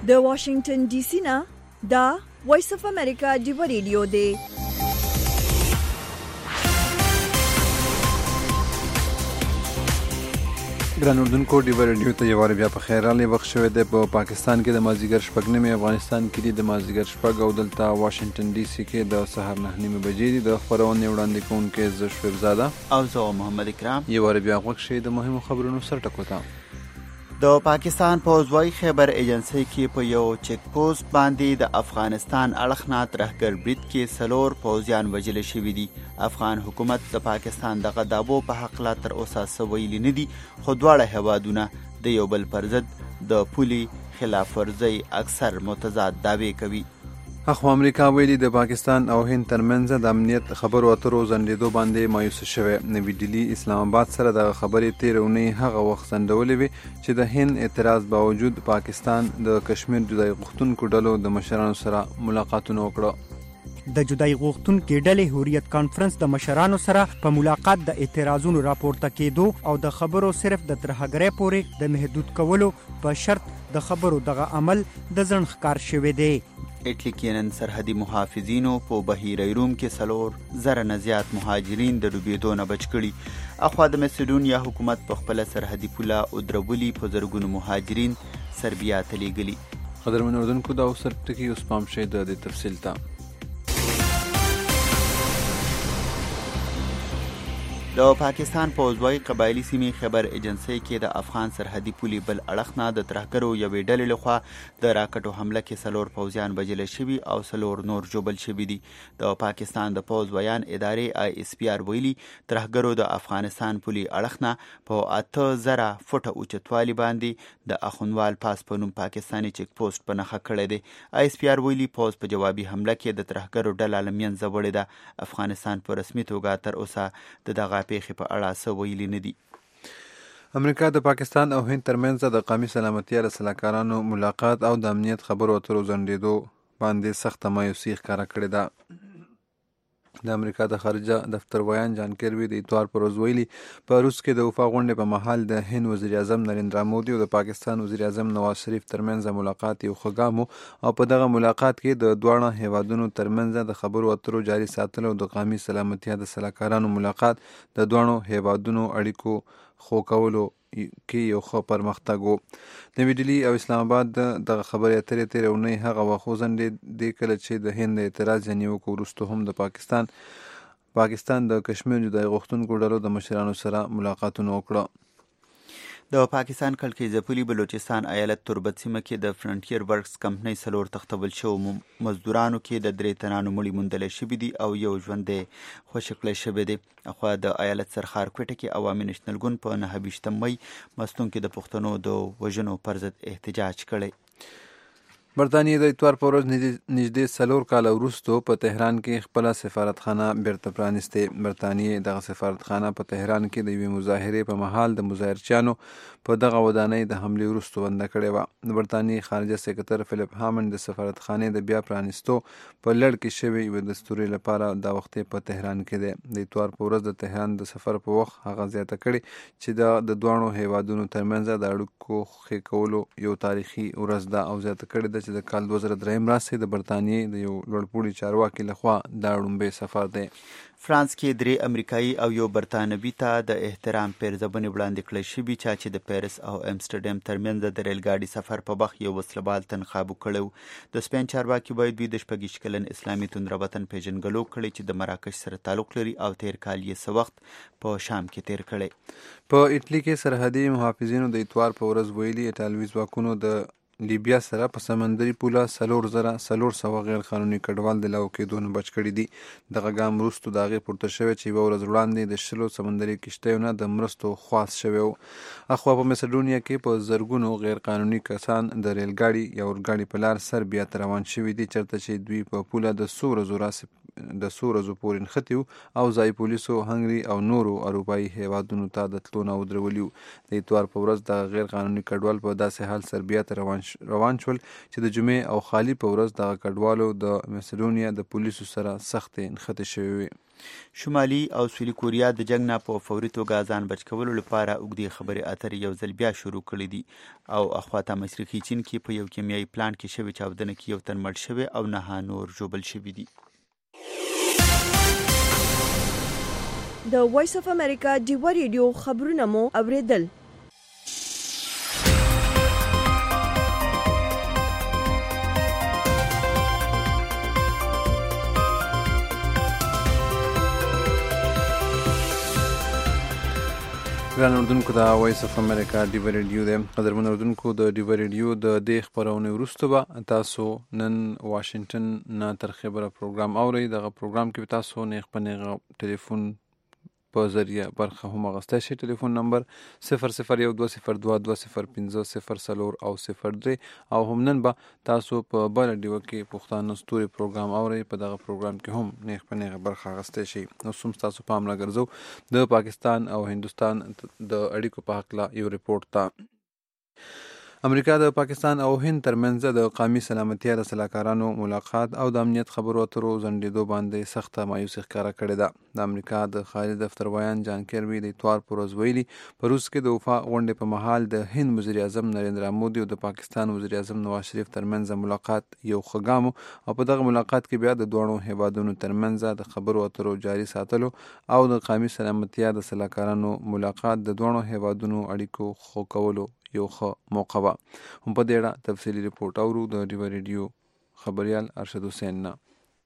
د واشنگټن ډي سي نه دا وایس اف امریکا ډیو ریډیو دی. ګران اردوونکو ډیو ریډیو ته یو وار بیا په خیر راغلی. وخت شوی دی په پاکستان کې د مازدیګر شپږ نیمې، افغانستان کې دی د مازدیګر شپږ او دلته واشنگټن ډي سي کې د سهار نهه نیمې بجې دي. د خپرونې وړاندې کوونکی زه شعیب زاده او زه محمد اکرام. یو وار بیا غوږ شئ د مهمو خبرونو سر ټکو ته. د پاکستان پوځ وايي خیبر ایجنسۍ کې په یو چیک پوسټ باندې د افغانستان اړخ نه ترهګر برید کې څلور پوځیان وژل شوي دي. افغان حکومت د پاکستان دغه دعوو په هکله تر اوسه څه ویلي نه دي، خو دواړه هیوادونه د یو بل پر ضد د پولې خلاف ورزۍ اکثر متضاد دعوې کوي. اخو امریکا ویلي د پاکستان او هند ترمنځ د امنیت خبرو اترو ځنډېدو باندې مایوسه شوی. نوی ډیلي اسلام آباد سره د خبرې تېره اونۍ هغه وخت ځنډولې وې چې د هند اعتراض باوجود پاکستان د کشمیر جدایي غوښتونکو ډلو د مشرانو سره ملاقاتونه وکړه. د جدایي غوښتونکو ډلې هوریت کانفرنس د مشرانو سره په ملاقات د اعتراضونو راپورته کېدو او د خبرو صرف د ترهګرۍ پورې د محدود کولو په شرط د خبرو دغه عمل د ځنډ ښکار شوی دی. اټلی کې نن سرحدي محافظینو په بحیره روم کې څلور زره نه زیات مهاجرین د ډوبېدو نه بچ کړي. اخوا د مسیډونیا حکومت په خپله سرحدي پوله ودرولي په زرګونو مهاجرین سربیا ته لیږلي. قدرمن اردوونکو دا اوس ټکي اوس پام شئ د دې تفصیل ته. د پاکستان پوځ وايي قبایلي سیمې خیبر ایجنسۍ کې د افغان سرحدي پولې بل اړخ نه د ترهګرو یوې ډلې لخوا د راکټو حمله کې څلور پوځیان وژل شوي او څلور نور ژوبل شوي دي. د پاکستان د پوځ ویان ادارې آی اس پی آر ویلي ترهګرو د افغانستان پولې اړخ نه په اته زره فوټه اوچتوالي باندې د اخوندوال پاس په نوم پاکستاني چیک پوسټ په نښه کړی دی. آی اس پی آر ویلي پوځ په جوابي حمله کې د ترهګرو ډله له منځه وړې ده. افغانستان په رسمي توګه تر اوسه د دغه پیښې په اړه څه ویلي نه دي. امریکا د پاکستان او هند ترمنځ د قومي سلامتیا د سلاکارانو ملاقات او د امنیت خبرو اترو ځنډېدو باندې سخته مایوسي ښکاره کړې ده. د امریکا د خارجه دفتر ویان جان کیربي د اتوار پر ورځ ویلي په روس کې د وفا غونډې په مهال د هند وزیر اعظم نریندرا مودي او د پاکستان وزیر اعظم نواز شریف ترمنځ ملاقات یو ښه ګام و او په دغه ملاقات کې د دواړه هیوادونو ترمنځ د خبرو اترو جاري ساتلو او د قومي سلامتیا د سلاکارانو ملاقات د دواړو هیوادونو اړیکو خو کولو کې یو ښه پرمختګ و. نوی ډیلي او اسلام آباد دغه خبرې اترې تېره اونۍ هغه وخت وځنډېدې کله چې د هند د اعتراض یا نیوکو وروسته هم د پاکستان پاکستان د کشمیر جدایي غوښتونکو ډلو د مشرانو سره ملاقاتونه وکړه. د پاکستان کلکې ځپلي بلوچستان ایالت تربت سیمه کې د فرنټیر ورکس کمپنۍ څلور تښتول شوو مزدورانو کې د درې تنانو مړي موندلی شوي دي او یو ژوندی خوشي کړی شوی دی. اخوا د ایالت سرخار کوټه کې عوامي نېشنل ګوند په نهه ویشتم مۍ مستون کې د پښتنو د وژنو پر ضد احتجاج کړی. برطانیې د اتوار په ورځ نږدې څلور کاله وروسته په تهران کې خپله سفارتخانه بیرته پرانیستې. برطانیې دغه سفارتخانه په تهران کې د یوې مظاهرې په مهال د مظاهرچیانو په دغه ودانۍ د حملې وروسته بنده کړې وه. د برطانیې خارجه سکرتر فلیپ هامنډ د سفارتخانې د بیا پرانیستو په لړ کې شوې یوې دستوري لپاره دا وخت په تهران کې دی. د اتوار په ورځ د تهران د سفر په وخت هغه زیاته کړې چې دا د دواړو هیوادونو ترمنځ د اړیکو ښې کولو یو تاریخي ورځ ده او زیاته کړې ده چې د کال دوه زره درېیم راځي د برطانیې د یو لوړپوړي چارواکي لخوا دا لومړی سفر دی. فرانس کې درې امریکایي او یو برطانوي ته د احترام پیرزبنې وړاندې کړی شوي چا چې د پیرس او امسټرډم ترمنځ د ریل ګاډي سفر په وخت یو وسلوال تن قابو کړی و. د سپین چارواکي باید دوی د شپږ کلن اسلامي توندروتن پیژنګلو کړی چې د مراکش سره تعلق لري او تیر کال یې څه وخت په شام کې تیر کړی. په اټلی کې سرحدي محافظینو د اتوار په ورځ ویلي ایټالوي ځواکونو د لیبیا سره په سمندري پوله څلور زره څلور سوه غیر قانوني کډوال د لاو کېدو نه بچ کړي دي. دغه ګام وروسته د هغې پورته شوی چې یوه ورځ وړاندې د شلو سمندري کښتیو نه د مرستو خواست شوی و. اخوا په مسیډونیا کې په زرګونو غیر قانوني کسان د ریل ګاډي یا اورګاډي په لار سربیا ته روان شوي دي چېرته چې دوی په پوله د څو ورځو د څو ورځو پورې نښتي او ځایي پولیسو هنګري او نورو اروپایي هیوادونو ته د تلو نه ودرولي. د اتوار په ورځ د غیر قانوني کډوال په داسې حال سربیا ته روان, روان شول چې د جمعې او خالي په ورځ دغه کډوالو د مسیډونیا د پولیسو سره سختې نښتې شوې وې. شمالي او سویلي کوریا د جنگ نه په فوري توګه ځان بچ کولو لپاره اوږدې خبرې اترې یو ځل بیا شروع کړې دي او اخواته مشرقي چین کې په یو کیمیاوي پلانټ کې شوې چاودنه کې یو تن مړ شوی او نه نور ژوبل شوي دي. د وایس اف امریکا ډیوا ریډیو خبرونه مو اوریدل. ګران اردوونکو د وایس اف امریکا ډیوا ریډیو دی. قدرمن اردوونکو د ډیوا ریډیو د دې خپرونې وروسته به تاسو نن واشنگټن نه تر خبره پروګرام اورئ. دغه پروګرام کې تاسو نیغ په نیغه ټلیفون په ذریعه برخه هم اخیستی شئ. ټلیفون نمبر صفر صفر یو دوه صفر دوه دوه صفر پنځه صفر څلور او صفر درې او هم نن به تاسو په بله ډیوه کې پښتانه ستوري پروګرام اورئ. په دغه پروګرام کې هم نیغ په نیغه برخه اخیستی شئ. اوس هم ستاسو پام راګرځو د پاکستان او هندوستان د اړیکو په هکله یو رپورټ ته. امریکا د پاکستان او هند ترمنځ د قومي سلامتیا د سلاکارانو ملاقات او د امنیت خبرو اترو ځنډېدو باندې سخته مایوسي ښکاره کړې ده. د امریکا د خارجه دفتر ویان جان کیربي د اتوار پر ورځ ویلي په روس کې د وفا غونډې په مهال د هند وزیر اعظم نریندرا مودي او د پاکستان وزیر اعظم نواز شریف ترمنځ ملاقات یو ښه ګام او په دغه ملاقات کې بیا د دواړو هیوادونو ترمنځ د خبرو اترو جاري ساتلو او د قومي سلامتیا د سلاکارانو ملاقات د دواړو هیوادونو اړیکو ښه کولو یو ښه موقع وه. هم په دې اړه تفصیلي رپورټ اورو د ډیوا ریډیو خبریال ارشد حسین نه.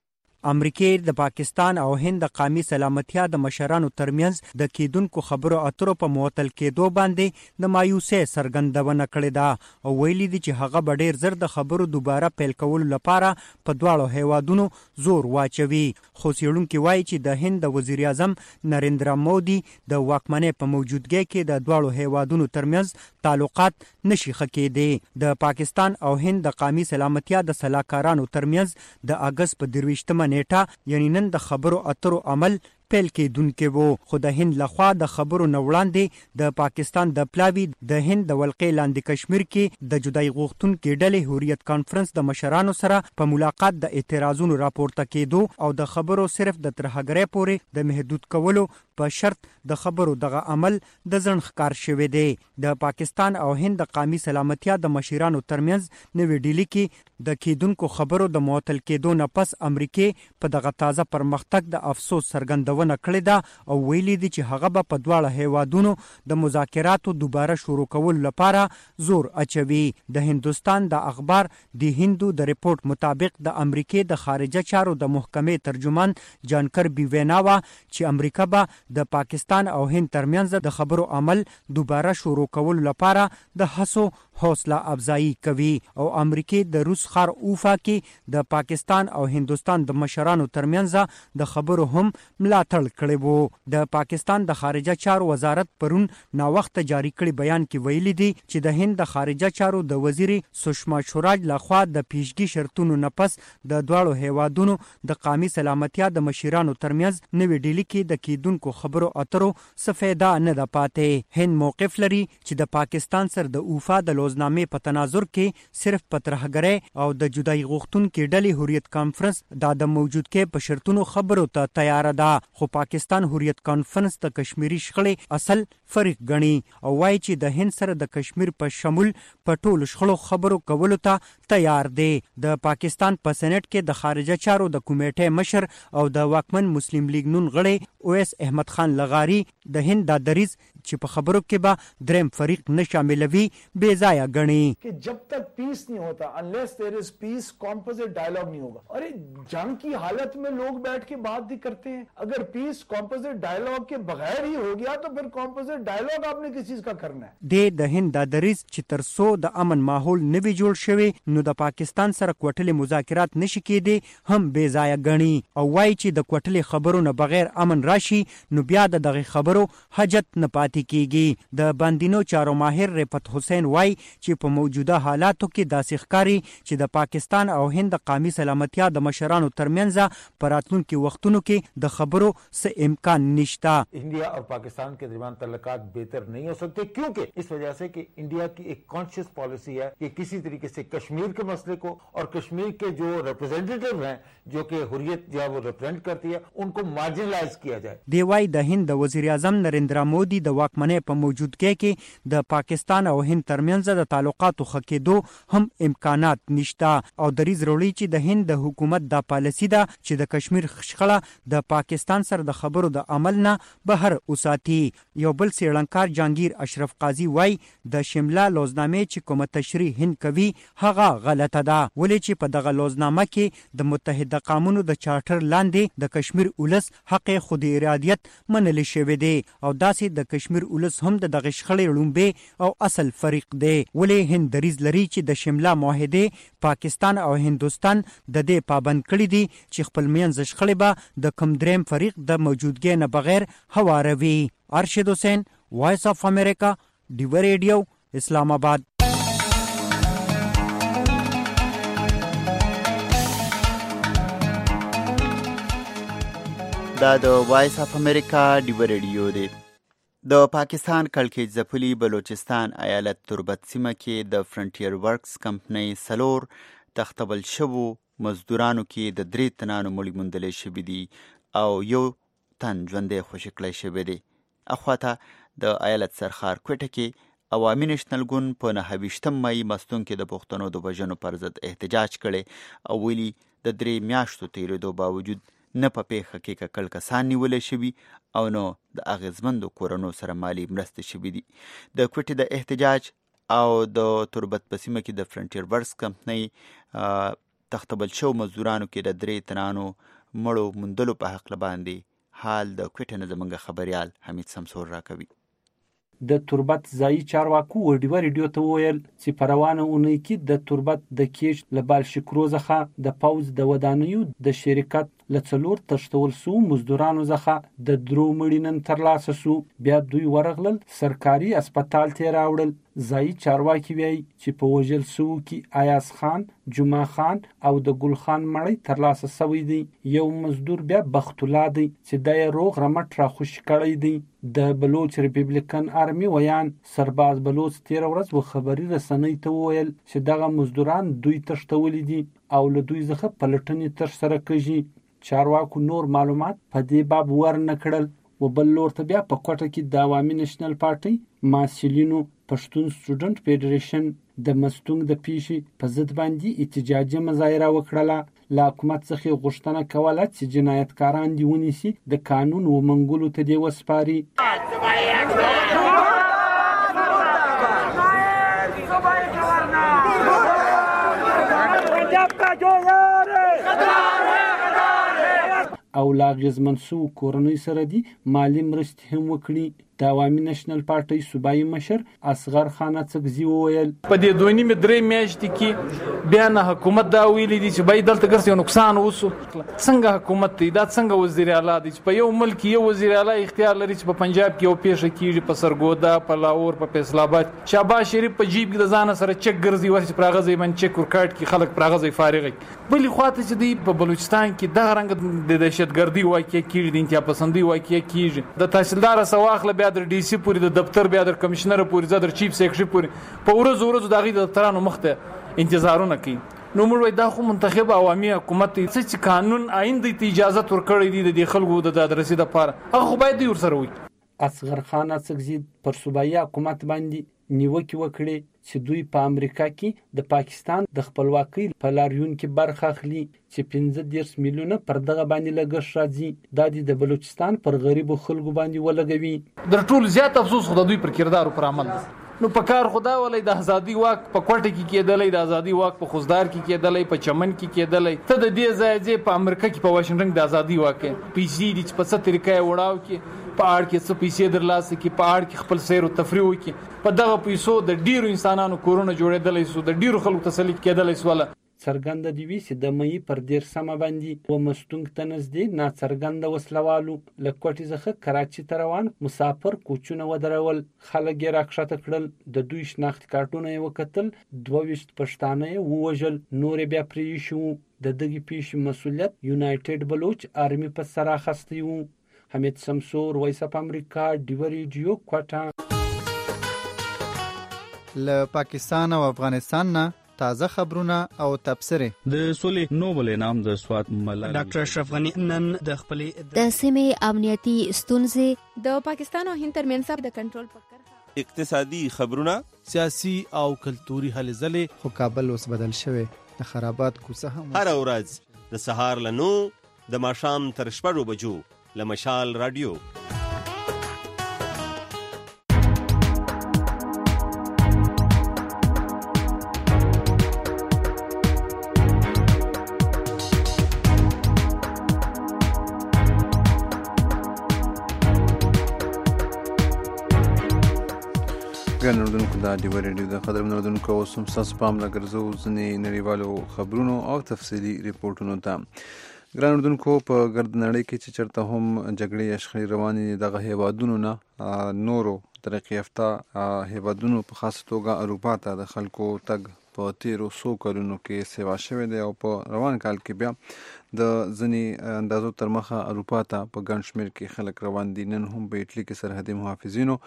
امریکای د پاکستان او هند د قومي سلامتیا د مشرانو ترمنځ د کیدونکو خبرو اترو په معطل کېدو باندې د مایوسۍ څرګندونه کړې ده او ویلي دي چې هغه به ډېر زر د خبرو دوباره پیل کولو لپاره په دواړو هیوادونو زور واچوي. خو څېړونکي وایي چې د هند د وزیر اعظم نریندرا مودي د واکمنۍ په موجودګۍ کې د دواړو هیوادونو ترمنځ تعلقات نشي ښه کېدی. د پاکستان او هند د قومي سلامتیا د سلاکارانو ترمنځ د اګست په درویشتمه نیټه یعنی نن د خبرو اترو عمل پیل کېدونکې وو. خو د هند لخوا د خبرو نه وړاندې د پاکستان د پلاوي د هند د ولقې لاندې کشمیر کې د جدایي غوښتونکې ډلې هوریت کانفرنس د مشرانو سره په ملاقات د اعتراضونو راپورته کېدو او د خبرو صرف د ترهګرۍ پورې د محدود کولو په شرط د خبرو دغه عمل د ځنډ ښکار شوی دی. د پاکستان او هند د قومي سلامتیا د مشرانو ترمنځ نوې ډیلي کې د کېدونکو خبرو د معطل کېدو نه پس امریکې په دغه تازه پرمختګ د افسوس څرګندونه کړې ده او ویلي دي چې هغه به په دواړه هیوادونو د مذاکراتو دوباره شروع کولو لپاره زور اچوي. د هندوستان د اخبار د هندو د رپورټ مطابق د امریکې د خارجه چارو د محکمې ترجمان جان کربي وینا وه چې امریکا به د پاکستان او هند ترمنځ د خبرو عمل دوباره شروع کولو لپاره د هڅو حوصله افزایی کوي او امریکې د روس ښار اوفا کې د پاکستان او هندوستان د مشرانو ترمنځ د خبرو هم ملاتړ کړی وو. د پاکستان د خارجه چارو وزارت پرون ناوخته جاری کړي بیان کې ویلي دي چې د هند د خارجه چارو د وزیر سشما سوراج لخوا د پیشګي شرطونو نه پس د دواړو هیوادونو د قومي سلامتیا د مشرانو ترمنځ نوې ډیلي کې د کېدونکو خبرو اترو څه فایده نه ده پاتې. هند موقف لري چې د پاکستان سره د اوفا د لوزنامې په تناظر کې صرف په ترهګرۍ او د جدایي غوښتونکې ډلې هوریت کانفرنس دا د موجودګۍ په شرطونو خبرو ته تیار ده. خو پاکستان هوریت کانفرنس د کشمیري شخړې اصل فریق ګڼي او وایي چې د هند سره د کشمیر په شمول په ټولو شخړو خبرو کولو ته تیار دی. د پاکستان په سېنات کې د خارجه چارو د کمیټې مشر او د واکمن مسلم لیگ نون غړی اویس احمد خان لغاری د هند دا دریز چې په خبرو کې به دریم فریق نه شاملوي بے ځایه ګڼي कि जब तक पीस नहीं होता unless there is peace composite dialogue नहीं होगा. अरे जंग की हालत में लोग बैठ के बात भी करते हैं. अगर पीस composite dialogue के बगैर ही हो गया तो फिर composite dialogue आपने किस चीज का करना है. د د هند دا دریز چې تر څو د امن ماحول نه وي جوړ شوی نو د پاکستان سره کوټلې مذاکرات نشي کېدی هم بے ځایه ګڼي او وایي چې د کوټلې خبرو نه بغیر امن راشي نو بیا د دغه خبرو حاجت نه پاتې کیږي. د باندینو چارو ماهر رفعت حسین وای چې په موجوده حالاتو کې داسې ښکاري چې د پاکستان او هند قومي سلامتیا د مشرانو ترمنځ په راتلونکي وختونو کې د خبرو څه امکان نشته. इंडिया और पाकिस्तान के दरमियान तल्लुकात बेहतर नहीं हो सकते क्योंकि इस वजह से कि इंडिया की एक कॉन्शियस पॉलिसी है कि किसी तरीके से कश्मीर के मसले को और कश्मीर के जो रिप्रेजेंटेटिव हैं जो कि हुर्रियत जो वो रिप्रेजेंट करती है उनको मार्जिनलाइज किया जाए. دیوای د هند د وزیر اعظم نریندرا مودي د واکمنۍ په موجودګۍ کې د پاکستان او هند ترمنځ د تعلقاتو ښه کېدو هم امکانات نشته او دریځ وروړي چې د هند د حکومت د پالیسي ده چې د کشمیر شخړه د پاکستان سره د خبرو د عمل نه بهر اوساتي. یو بل سیړنکار جانگیر اشرف قاضي وای د شمله لوزنامې چې کومه تشریح هند کوي هغه غلطه ده ولې چې په دغه لوزنامه کې د متحده قومونو د چارټر لاندې د کشمیر اولس حق خود ارادیت منل شوی دی او داسې د کشمیر اولس هم د دغه شخړې لومبه او اصل فریق دی ولې هند دریځ لري چې د شمله معاهده پاکستان او هندوستان د دې پابند کړي دي چې خپل منځ شخړې به د کوم دریم فریق د موجودګۍ نه بغیر هواروي. ارشد حسین وائس آف امریکا ډیو ریډیو اسلام آباد. دا د وایس اف امریکا ډیو ریډیو دی. د پاکستان کلکیج ځپلي بلوچستان ایالت تربت سیمه کې د فرنټیر ورکس کمپنۍ سلور تختبل شوو مزدورانو کې د درې تنانو مړي موندلې شوي دي او یو تن ژوندی خوشي کړی شوی دی. اخواته د ایالت سرخار کوټه کې عوامي نېشنل ګوند په نهه ویشتم مۍ مستون کې د پښتنو د وژنو پر ضد احتجاج کړی او ویلي د درې میاشتو تېرېدو باوجود نه په پیښه کې ککړ کسان نیولی شوي او نو د اغېزمندو کورنو سره مالي مرستې شوي دي. د کوټې د احتجاج او د تربت په سیمه کې د فرنټیر ورکس کمپنۍ تختبل شو مزدورانو کې د درې تنانو مړو موندلو په هکله باندې حال د کوټې نه زموږ خبریال حمید سمسور راکوي. د تربت ځایي چارواکو ډیوه ریډیو ته وویل چې په روانه اونۍ کې د تربت د کیج له بالشکرو څخه د پوځ د ودانیو د شرکت له څلور تښتول سوو مزدورانو څخه د درو مړي نن ترلاسه سو. بیا دوی ورغلل سرکاري اسپتال ته راوړل. ځایي چارواکي وایي چې په وژل سوو کې ایاز خان، جمعه خان او د ګل خان مړی ترلاسه سوی دی. یو مزدور بیا بختولا دی چې د یې روغ رمټ را خوشي کړی دی. د بلوچ ریپبلیکن آرمي ویان سرباز بلوچ تېره ورځ و خبري رسنۍ ته وویل چې دغه مزدوران دوی تښتولي دي او له دوی څخه پلټنې ترسره کړي. چارواکو نور معلومات په دې باب ورنه کړل. و بل لور ته بیا په کوټه کې د عوامي نېشنل پارټۍ ماسیلینو پښتون سټوډنټ فیډریشن د مستونګ د پیښې په ضد باندې احتجاجي مظاهره وکړله. له حکومت څخه غوښتنه کوله چې جنایتکاران دې ونیسي، د قانون ومنګولو ته دې وسپاري. او لا اغېزمن سوو کورنۍ سره دي مالي مرستې هم وکړي. د عوامي نېشنل پارټۍ صوبایي مشر اصغر خان اڅکزي وویل په دې دوه نیمې درې میاشتې کې بیا نه حکومت دا ویلي دي چې باید دلته ګرځي یو نقصان وسو. څنګه حکومت دی دا څنګه وزیر اعلی دی چې په یو ملک یو وزیر اعلی اختیار لري چې په پنجاب کې یو پیښه کیږي، په سرګودا، په لاهور، په فیصل آباد، شهباز شریف په جیب کې د ځان سره چک ګرځي ورته پراغزي من چک ورکاټ کې خلک پراغزي فارغ. بلې خواته چې دی په بلوچستان کې دا رنګ د دهشتګردي واقعي کیږي، د انتها پسندي واقعي کیږي. د تحصیلدار سواخله بیا د ډي سي پورې د دفتر بیا د کمشنر پورې زادر چیف سیکرټری پورې په ورځ ورځ د هغوی د دفترانو مخته انتظارونه کوي. نو موږ وایو دا خو منتخب عوامي حکومت دی چې قانون آئین دی ته اجازه ورکړی دی د دې خلکو د ادرسې دپاره هغه خو باید دوی ورسره وي. اصغر خان اڅکزي پر صوبایي حکومت باندې نیوکې وکړې چې دوی په امریکا کې د پاکستان د خپلواکۍ په لاریون کې برخه اخلي چې پنځه دېرش میلیونه پر دغه باندې لګښت راځي. دا د بلوچستان پر غریبو خلکو باندې ولګوي. در ټول زیات افسوس خو د دوی پر کردار او پر عمل دی. نو په کار خدا ولې د ازادي واک په کوټه کې کېدلې، د ازادي واک په خوزدار کې کېدلې، په چمن کې کېدلې. ته د دې ځای ځای په امریکا کې په واشنګټن د ازادي واک پیسې دي چې په څه طریقې وړاو کې په اړ کې څه پیسې درلاسه کې په اړ کې خپل سیر او تفریح وکړي. په دغه پیسو د ډیرو انسانانو کورونه جوړېدلې سو، د ډیرو خلکو تسلی کېدلې سو. څرګنده دي وي چې د مئی پر دیرشمه باندې و مستونګ ته نږدې ناڅرګنده وسلوالو له کوټې څخه کراچي ته روان مسافر کوچونه ودرول. خلک یې راکښته کړل، د دوی شناختي کارتونه یې وکتل، دوه ویشت پښتانه یې ووژل، نور یې بیا پرې ایښي وو. د دغې پیښې مسؤلیت یونایټډ بلوچ آرمي په سر اخیستی و. حمید سمسور، وایس اف امریکا، ډیوه ریډیو، کوټه. له پاکستان او افغانستان نه تازه خبرونه او تبصرې. د سولې نوبل انعام د سوات ملالۍ ډاکټر اشرف غنی نن د خپلې د سیمې امنیتي ستونزې، د پاکستان او هند ترمنځ د کنټرول په کرښه، اقتصادي خبرونه، سیاسي او کلتوري هلې ځلې. خو کابل اوس بدل شوی، د خرابات کوڅه هم. هر ورځ د سهار له نو د ماښام تر شپږو بجو له مشال رادیو. ګرانو اورېدونکو، دا ډیوه ریډیو د قدرمنو اورېدونکو اوس هم ستاسو پام راګرځوو ځینې نړیوالو خبرونو او تفصیلي ریپورټونو ته. ګرانو اورېدونکو، په ګرد نړۍ کې چې چېرته هم جګړې یا شخړې روانې دي، دغه هیوادونو نه نورو ترقي یافته هیوادونو په خاصه توګه اروپا ته د خلکو تګ په تیرو څو کلونو کې سیوا شوی دی او په روان کال کې بیا د ځینې اندازو تر مخه اروپا ته په ګڼ شمېر کې خلک روان دي. نن هم په اټلي کې سرحدي محافظینو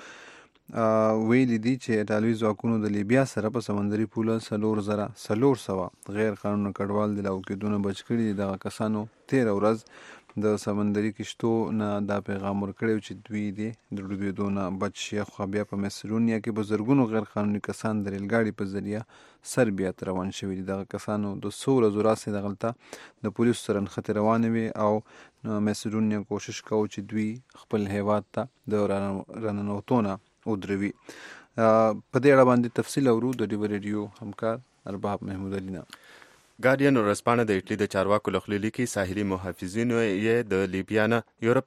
ویلي دي چې ایټالوي ځواکونو د لیبیا سره په سمندري پوله څلور زره څلور سوه غیر قانوني کډوال د لاو کېدو بچ کړي دي. دغه کسانو تېره ورځ د سمندري کشتو نه دا پیغام ورکړی چې دوی دې د ډوبېدو نه بچ شي. خو بیا په میسیډونیا کې په زرګونو غیر قانوني کسان د ریلګاډي په ذریعه سربیا ته روان شوي دي. دغه کسانو د څو ورځو راهیسې دغلته د پولیسو سره نښتې روانې وې او میسیډونیا کوشش کوو چې دوی خپل هیواد ته د راننوتو نه ودروي. په دې اړه باندې تفصیل اورو د ډیوه ریډیو همکار ارباب محمود علي نه. ګارډین ورځپاڼه د اټلي د چارواکو له خولې لیکي ساحلي محافظینو یې د لیبیا نه یورپ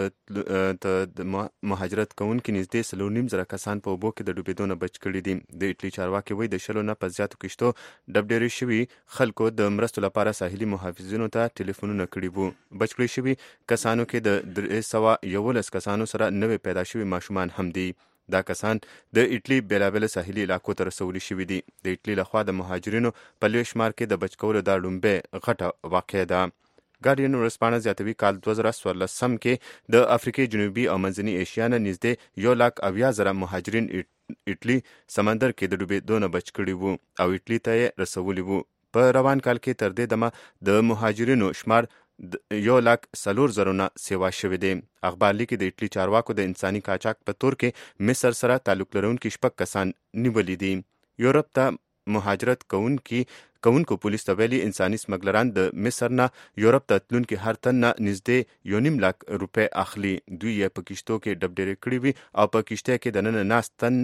ته د مهاجرت کوونکي نږدې څلور نیم زره کسان په اوبو کې د ډوبېدو نه بچ کړي دي. د اټلي چارواکي وایي د شلو نه په زیاتو کشتو ډبډېرې شوي خلکو د مرستو لپاره ساحلي محافظینو ته ټلیفونونه کړي وو. بچ کړي شوي کسانو کې د درې سوه یولس کسانو سره نوې پیدا شوي ماشومان هم دي. دا کسان د اټلي بېلابېلو ساحلي علاقو ته رسولي شوي دي. د اټلي لخوا د مهاجرینو په لوی شمار کې د بچ کولو دا لومړۍ غټه واقعه ده. ګارډین ورځپاڼه زیاتوي کال دوه زره څوارلسم کې د افریقې جنوبي او منځني ایشیا نه نږدې یو لاک اویا زره مهاجرین اټلي سمندر کې د ډوبېدو نه بچ کړي وو او اټلي ته یې رسولي وو. په روان کال کې تر دې دمه د مهاجرینو شمار یو لاک څلور زرو نه سیوا شوی دی. اخبار لیکي د اټلي چارواکو د انساني قاچاق په تور کې مصر سره تعلق لرونکي شپږ کسان نیولي دي. یورپ ته مهاجرت کوونکي کوونکو پولیس ته ویلي انساني سمګلران د مصر نه یورپ ته تلونکي هر تن نه نږدې یو نیم لاک روپۍ اخلي. دوی یې په کشتو کې ډبډېرې کړي وي او په کشتۍ کې د ننه ناست تن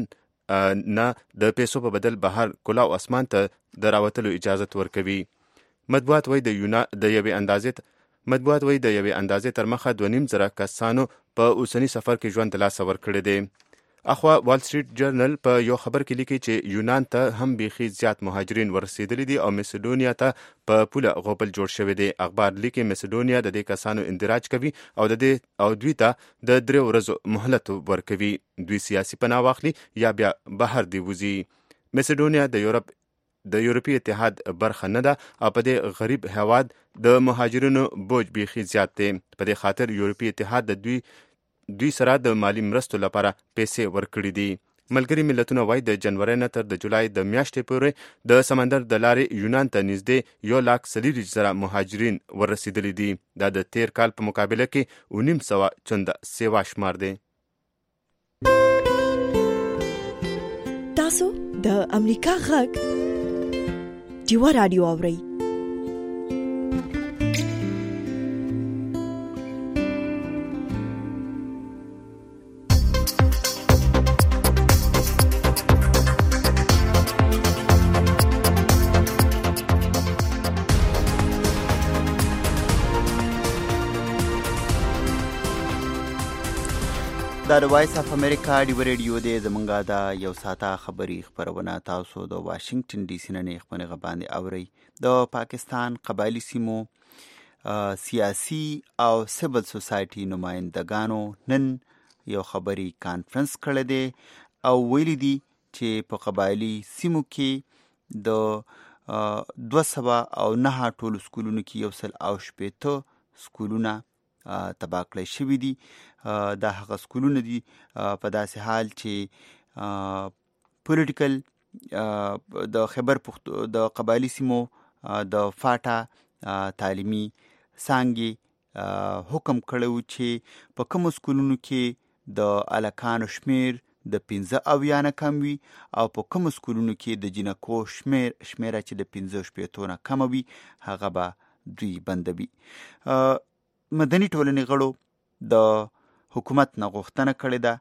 نه د پیسو په بدل بهر کلاو اسمان ته د راوتلو اجازت ورکوي. مطبوعات وایي د یونا د یوې اندازې مطبوعات وایي د یوې اندازې تر مخه دوه نیم زره کسانو په اوسني سفر کې ژوند د لاسه ورکړی دی. اخوا وال سټریټ جرنل په یو خبر کې لیکي چې یونان ته هم بیخي زیات مهاجرین ورسېدلي دي او میسیډونیا ته په پوله غوبل جوړ شوی دی. اخبار لیکي میسیډونیا د دې کسانو اندراج کوي او د دې او دوی ته د درې ورځو مهلت ورکوي. دوی سیاسي پناه واخلي یا بیا بهر دی وځي. میسیډونیا د یورپ د یورپي اتحاد برخه نه ده او په دې غریب هیواد د مهاجرینو بوج بیخي زیات دی. په دې خاطر یورپي اتحاد د دوی دوی سره د مالی مرستو لپاره پیسې ورکړي دي. ملګري ملتونه وایي د جنوري نه تر د جولای د میاشتې پورې د سمندر د لارې یونان ته نږدې یو لاک څلوېښت زره مهاجرین ورسېدلي دي. دا د تیر کال په مقابله کې اوه نیم سوه چنده سیوا شمار دی. تاسو د امریکا غږ ډیوه رادیو اورئ. دا د وایس اف امریکا ډیو ریډیو دی زمونږه دا یو ساته خبري خبرونه تاسو د واشنگټن ډي سي نه خبرونه باندې اوري. د پاکستان قبایلی سیمو سیاسي او سیول سوسایټي نمائندګانو نن یو خبري کانفرنس کړی دی او ویلي دي چې په قبایلی سیمو کې د دوه سوه او نهه ټولو سکولونو کې یو سل او شپېته سکولونه تباه کړی شوي دي. دا هغه سکولونه دي په داسې حال چې پولیټیکل د خیبر پختو د قبایلی سیمو د فاټا تعلیمي څانګې حکم کړی چې په کومو سکولونو کې د الکانو شمیر د پنځه اویا نه کم وي او په کومو سکولونو کې د جنکو شمیر شمیره چې د پنځه شپېتو نه کم وي هغه به دوی بندوي. مدني ټولنې غړو د حکومت نه غوښتنه کړې ده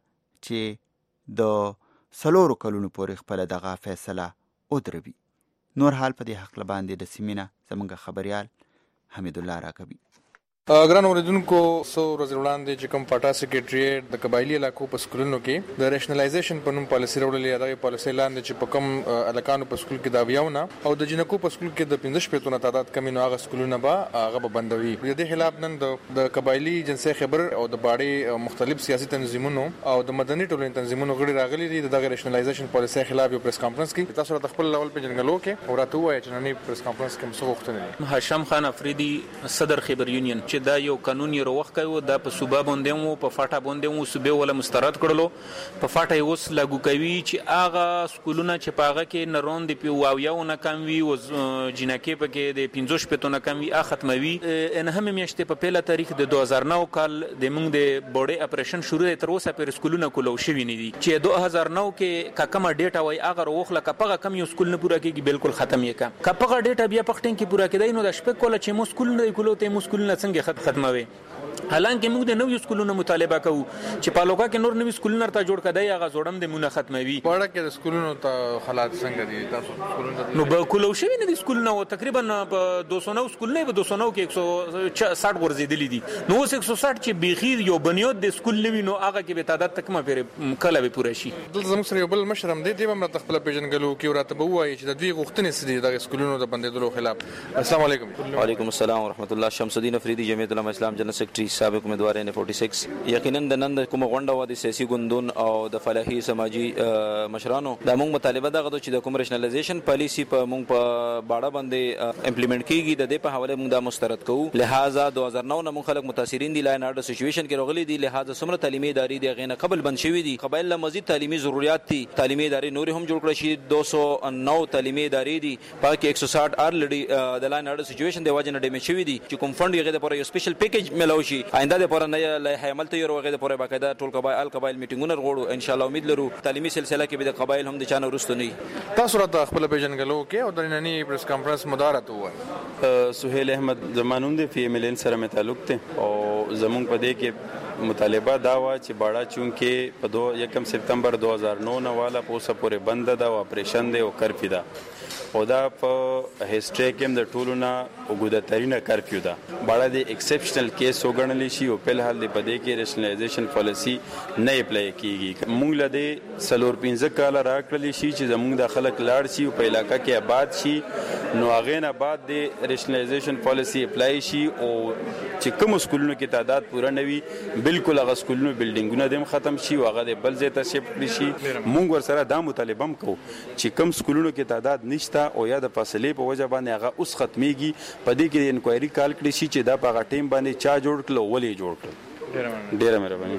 چې د څلورو کلونو پورې خپله دغه فیصله ودروي. نور حال په دې هکله باندې د سیمې نه زموږ خبریال حمید الله راکوي. ګران اوریدونکو، څو ورځې وړاندې چې کوم پاټا سیکریټریټ د قبایلي علاقو په سکولونو کې د ریشنلایزیشن په نوم پالیسي راوړلې، دغه پالیسي لاندې چې په کوم الکانو په سکول کې د اویاونه او د جنکو په سکول کې د پنځه شپېتو نه تعداد کم نو هغه سکولونه به هغه به بندوي. د دې خلاف نن د قبایلي جنسي خبر او د باړې مختلف سیاسي تنظیمونو او د مدني ټولنې تنظیمونو غړي راغلي دي دغه ریشنلایزیشن پالیسي خلاف یو پریس کانفرنس کې. تاسو راته خپل لول په جنګلو کې او راته وایي چې نن پریس کانفرنس کې څه غوښتنه دي. هاشم خان افریدي، صدر خیبر یونین، چې دا یو قانون یې روخ کوي دا په صوبه باندې مو په فاټا باندې مو صوبه ولا مسترد کړلو په فاټا یې اوس لاګو کوي چې هغه سکولونه چې په هغه کې نرون دی په واویاو نه کم وي او جنکې په کې د پنځه شپېتو نه کم وي هغه ختموي. ان هم میاشتې په پیله تاریخ د دوه هزار نهه کال د موږ د بورډ اپریشن شروع تر اوسه پر سکولونه کولو شوی نه دي چې دوه هزار نهه کې کا کومه ډیټا وای هغه روخله کپغه کم یو سکول نه پوره کیږي بالکل ختم یې کا کپغه ډیټا بیا پختین کې پوره کیدای نو د شپه کوله چې مو سکول نه کولو ته مو سکول نه څنګه ختموي. حالانکه موږ د نوو سکولونو مطالبه کوو چې په لوکا کې نور نوي سکولونه تر جوړ کړي هغه زوړم د مونږ ختموي. وړه کې د سکولونو ته حالات څنګه دي تاسو سکولونو نو به کولو شوی نه دي سکولونه او تقریبا په دوه سوه سکول نه به دوه سوه کې یک سوه شصت ورزيدلې دي نو اوس یک سوه شصت چې بخیر یو بنیاد د سکول نوي نو هغه کې به تعداد تکمه پیر کله به پوره شي. دلته زموږ سره یو بل مشرم دی دی هم خپل پیژنګلو کې ورته به وایي چې د دوی غوښتنې سړي د سکولونو د بندیدلو خلاف. السلام علیکم. وعلیکم السلام ورحمت الله. شمس الدین افریدی، جمعیت العلماء اسلام جنرال سیکریټری، سابق امیدوار ان فورټي سکس. یقینا د نن د کوم غونډه و د سیاسي ګوندون او د فلاحي سماجی مشرانو د موږ مطالبه دغه چې د کوم ریشنلایزیشن پالیسی په موږ په باړه باندې امپلیمنٹ کیږي د دې په حواله موږ د مسترد کوو. لہذا دوه هزار نهه نه موږ خلک متاثرین دي لاین اډر سچويشن کې راغلي دي. لہذا څومره تعلیمي ادارې دي غینه قبل بند شوی دي قبایل له مزید تعلیمي ضرورت دي. تعلیمي ادارې نور هم جوړ کړل شي. دوه سوه نهه تعلیمي ادارې دي پاکي یک سوه شصت ارلډي د لاین اډر سچويشن د واجنه ډیمیج شوی دي چې کوم فند یې غوډه یو سپیشل پیکیج ملو شي آینده د پوره نه له عمل ته یو غوډه پوره باقاعده ټول قبایل قبایل میټینګونه غوړو. ان شاء الله امید لرو تعلیمي سلسله کې به د قبایل هم د چانه ورستو نه. تاسو راته خپل پیژنګلو کې او د نننی پریس کانفرنس مدارت وای. سهیل احمد زمانون دی فی ملین سره مې تعلق ته او زمونږ په دې کې مطالبه دا و چې باړه چونکې په دو یکم سپتمبر دوه هزار نهه نه والا پوسه پورې بند ده او اپریشن دی او کرفیو ده او دا په هیستوري کې د ټولو نه وګړه ترینه کرفیو ده. باړه د ایکسپشنل کیس وګڼل شي او په حال د پدې کې ریشنلایزیشن پالیسی نه اپلای کیږي. موږ له دې سلور پنځه کال راکړل شي چې زموږ د خلک لاړ شي او په علاقې کې آباد شي نو هغه نه بعد د ریشنلایزیشن پالیسی اپلای شي او چې کوم سکولونو کې تعداد پوره نه وي بالکل هغه سکولونو بلډینګونه دیم ختم شي او هغه د بل ځای ته شفټ کړي شي. موږ ورسره دا مطالبه هم کوو چې کوم سکولونو کې تعداد نشته او یا د فاصلې په وجه باندې هغه اوس ختميږي په دې کې انکوایري کال کړی شي چې دا په هغه ټیم باندې چا جوړ کړو ولې جوړ کړو. ډیره مهرباني.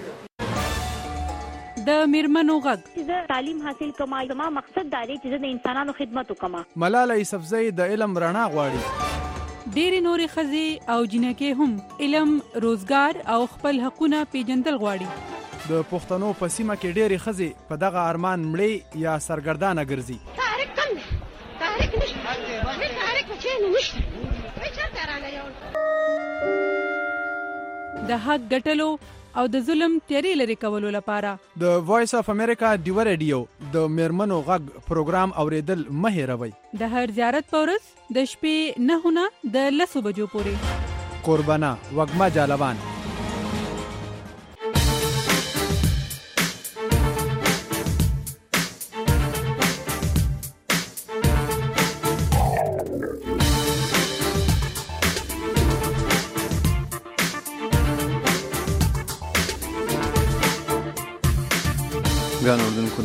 د میرمنو غږ زه تعلیم حاصل کوم زما مقصد دا دی چې د انسانانو خدمت وکم. ملاله یوسفزۍ د علم رڼا غواړي. ډېری نورې ښځې او جنکې هم علم، روزګار او خپل حقونه پیژندل غواړي. د پښتنو په سیمه کې ډېرې ښځې په دغه ارمان مړې یا سرګردانه ګرځي. د حق ګټلو او د ظلم تیری لري کولو لپاره د وایس اف امریکا ډیو ریډیو د میرمنو غږ پروګرام اوریدل مه هېروئ. د هر زیارت په ورځ د شپې نهه نه د لسو بجو پورې. قربانه وږمه جالبان.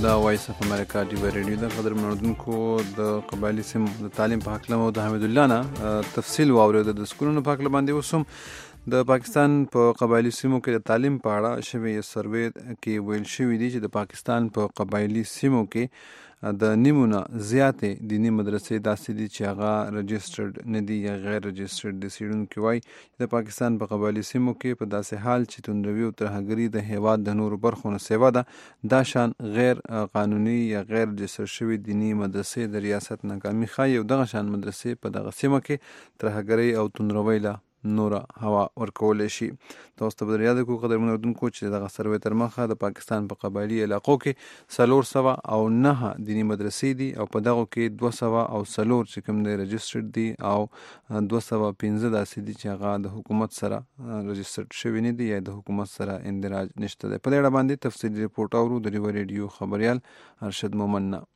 دا وایس اف امریکا دی ریډیو د قدر منوردونکو د قبایلی سیمو د تعلیم په حق لمو د حمید الله نه تفصیل واورید د سکولونو په حق باندې وسوم د پاکستان په قبایلی سیمو کې د تعلیم په اړه شوی سروې کې ویل شوی دی چې د پاکستان په قبایلی سیمو کې د نیمونه زیاتې دینی مدرسې داسې دي چې هغه رجسټرډ نه دي یا غیر رجسټرډ دي. څېړونکي وایي د پاکستان په قبایلي سیمو کې په داسې حال چې توندروي او ترهګري د هیواد د نورو برخو نه سیوا ده، دا شان غیر قانوني یا غیر رجسټر شوي دینی مدرسې د ریاست ناکامي ښایي او دغه شان مدرسې په دغه سیمه کې ترهګرۍ او توندروۍ له نوره هوا ورکولی شي. تاسو ته به در یاد کړو قدرمنو اردونکو چې دغه سروې تر مخه د پاکستان په قبایلي علاقو کې څلور سوه او نهه دیني مدرسې دي او په دغو کې دوه سوه او څلور چې کوم دی رجسټرډ دي او دوه سوه پنځه داسې دي چې هغه د حکومت سره رجسټرډ شوي نه دي یا د حکومت سره اندراج نشته دی. په دې اړه باندې تفصیلي رپورټ اورو د ریو ریډیو خبریال ارشد مومن نه.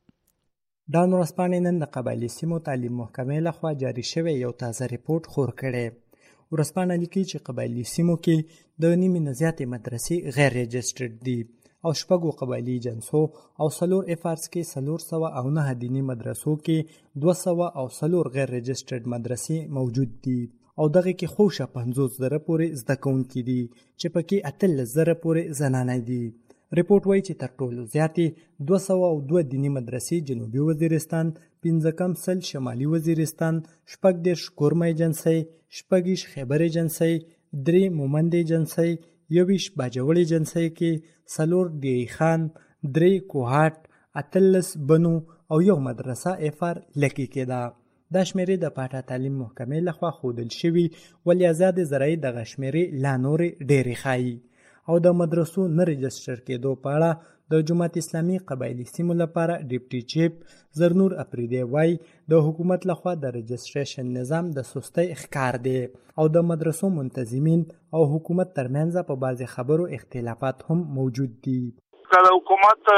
دا ورځپاڼې نن د قبایلي سیمو تعلیم محکمې لخوا جاري شوی یو تازه رپورټ خور کړی. ورځپاڼه لیکي چې قبایلي سیمو کې د نیمې نه زیاتې مدرسې غیر رجسټرډ دي او شپږو قبایلي جنسو او څلور افارس کې څلور سوه او نهه دیني مدرسو کې دوه سوه او څلور غیر رجسټرډ مدرسې موجود دي او دغه کې خوشه پنځوس زره پورې زده کوونکي دي چې پکې اتلس زره پورې زنانه دي. رپورټ وایي چې تر ټولو زیاتې دوه سوه او دوه دیني مدرسې جنوبي وزیرستان، پنځه کم سل شمالي وزیرستان، شپږ دېرش کورمای جنسۍ، شپږ خیبر جنسۍ، درې مومند جنسۍ، یوویشت باجوړي جنسۍ کې څلور ډیری خان، درې کوهاټ، اتلس بنو او یو مدرسه افار لکي کې ده. دا شمیرې د پاټا تعلیم محکمې لخوا ښودل شوي ولې آزاد زرعي دغه شمیرې لا نورې ډېرې ښایي او د مدرسو نه رجسټر کېدو په اړه د جماعت اسلامي قبایلي سیمو لپاره ډیپټي چیف زرنور اپریدی وایي د حکومت لخوا د رجسټریشن نظام د سستۍ ښکار دی او د مدرسو منتظمین او حکومت ترمنځ په بعضې خبرو اختلافات هم موجود دي. که د حکومت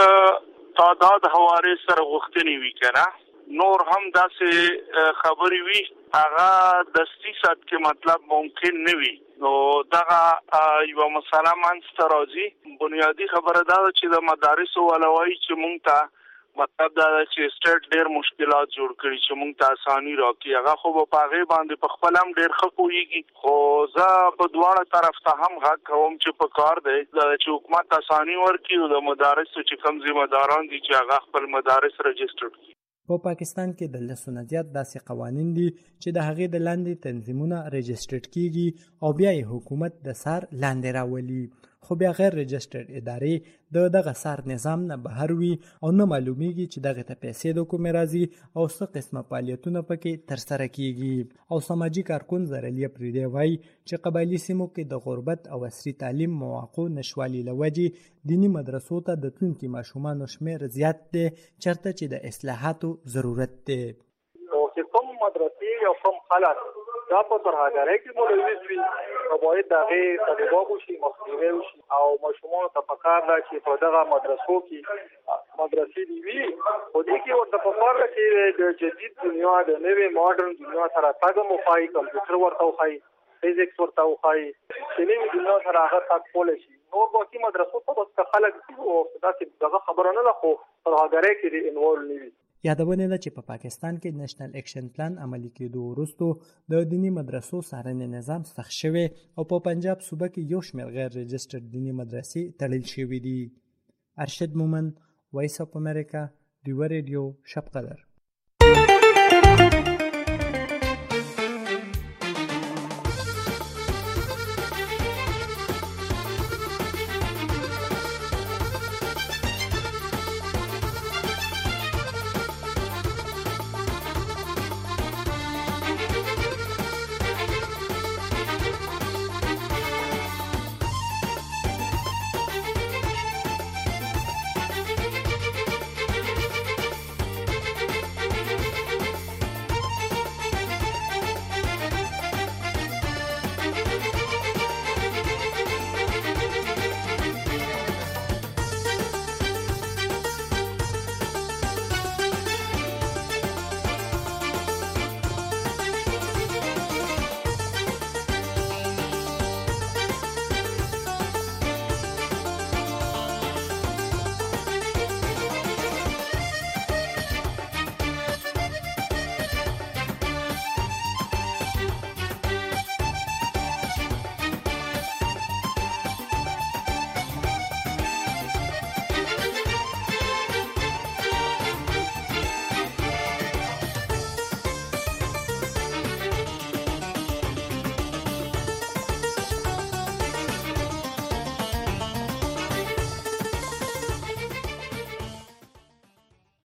تعداد حوارې سره غوښتنې وي که نه نور هم داسې خبرې وي هغه دستي صد کې مطلب ممکن نه وي نو دغه یوه مسله منځته راځي. بنیادي خبره دا ده چې د مدارسو والا وایي چې مونږ ته مطلب دا ده چې سټیټ ډېر مشکلات جوړ کړي چې مونږ ته اساني راکړي. هغه خو به په هغې باندې په خپل هم ډېر ښه پوهېږي خو زه په دواړه طرف ته هم غږ کوم چې په کار دی چې حکومت اساني ورکړي او د مدارسو چې کوم ذمه داران دي چې هغه خپل مدارس رجسټر کړي. په پاکستان کې د لسو نه زیات داسې قوانین دي چې د هغې د لاندې تنظیمونه رجسټرډ کیږي او بیا یې حکومت د سار لاندې راولي خو بیا غیر رجسټرډ ادارې د دغه سار نظام نه بهر وي او نه معلومیږي چې دغه ته پیسې د کومې راځي او څه قسمه فعالیتونه پکې ترسره کیږي. او سماجي کارکون زرعلي اپریدی وایي چې قبایلي سیمو کې د غربت او عصري تعلیم مواقع نشوالي له وجې دینی مدرسو ته د تلونکي ماشومانو شمیر زیات دی چېرته چې د اصلاحاتو ضرورت دی. نو چې کوم مدرسې او کوم خلک دا په ترهګرۍ کې ملوث وي نو باید د هغې تطبیق وشي، مخنیوی وشي او ماشومانو ته پکار ده چې په دغه مدرسو کې مدرسې دي وي خو دې کې ورته پکار ده چې د جدید دنیا د نوې ماډرن دنیا سره تګ هم وښایي، کمپیوټر ورته وښایي، فزیکس ورته وښایي چې نوې دنیا سره هغه تګ کولی شي. نور باقي مدرسو ته بس که خلک او داسې دغه خبره نه ده خو ترهګرۍ کې دې انوالو نه وي. یادونه ده چې په پا پاکستان کې نېشنل اکشن پلان عملي کېدو وروستو د دینی مدرسو څارنې نظام سخت شوی او په پنجاب صوبه کې یو شمېر غیر رجسټرډ دینی مدرسې تړل شوي دي. ارشد مومن، وایس اف امریکا، ریو ریډیو، شب قدر.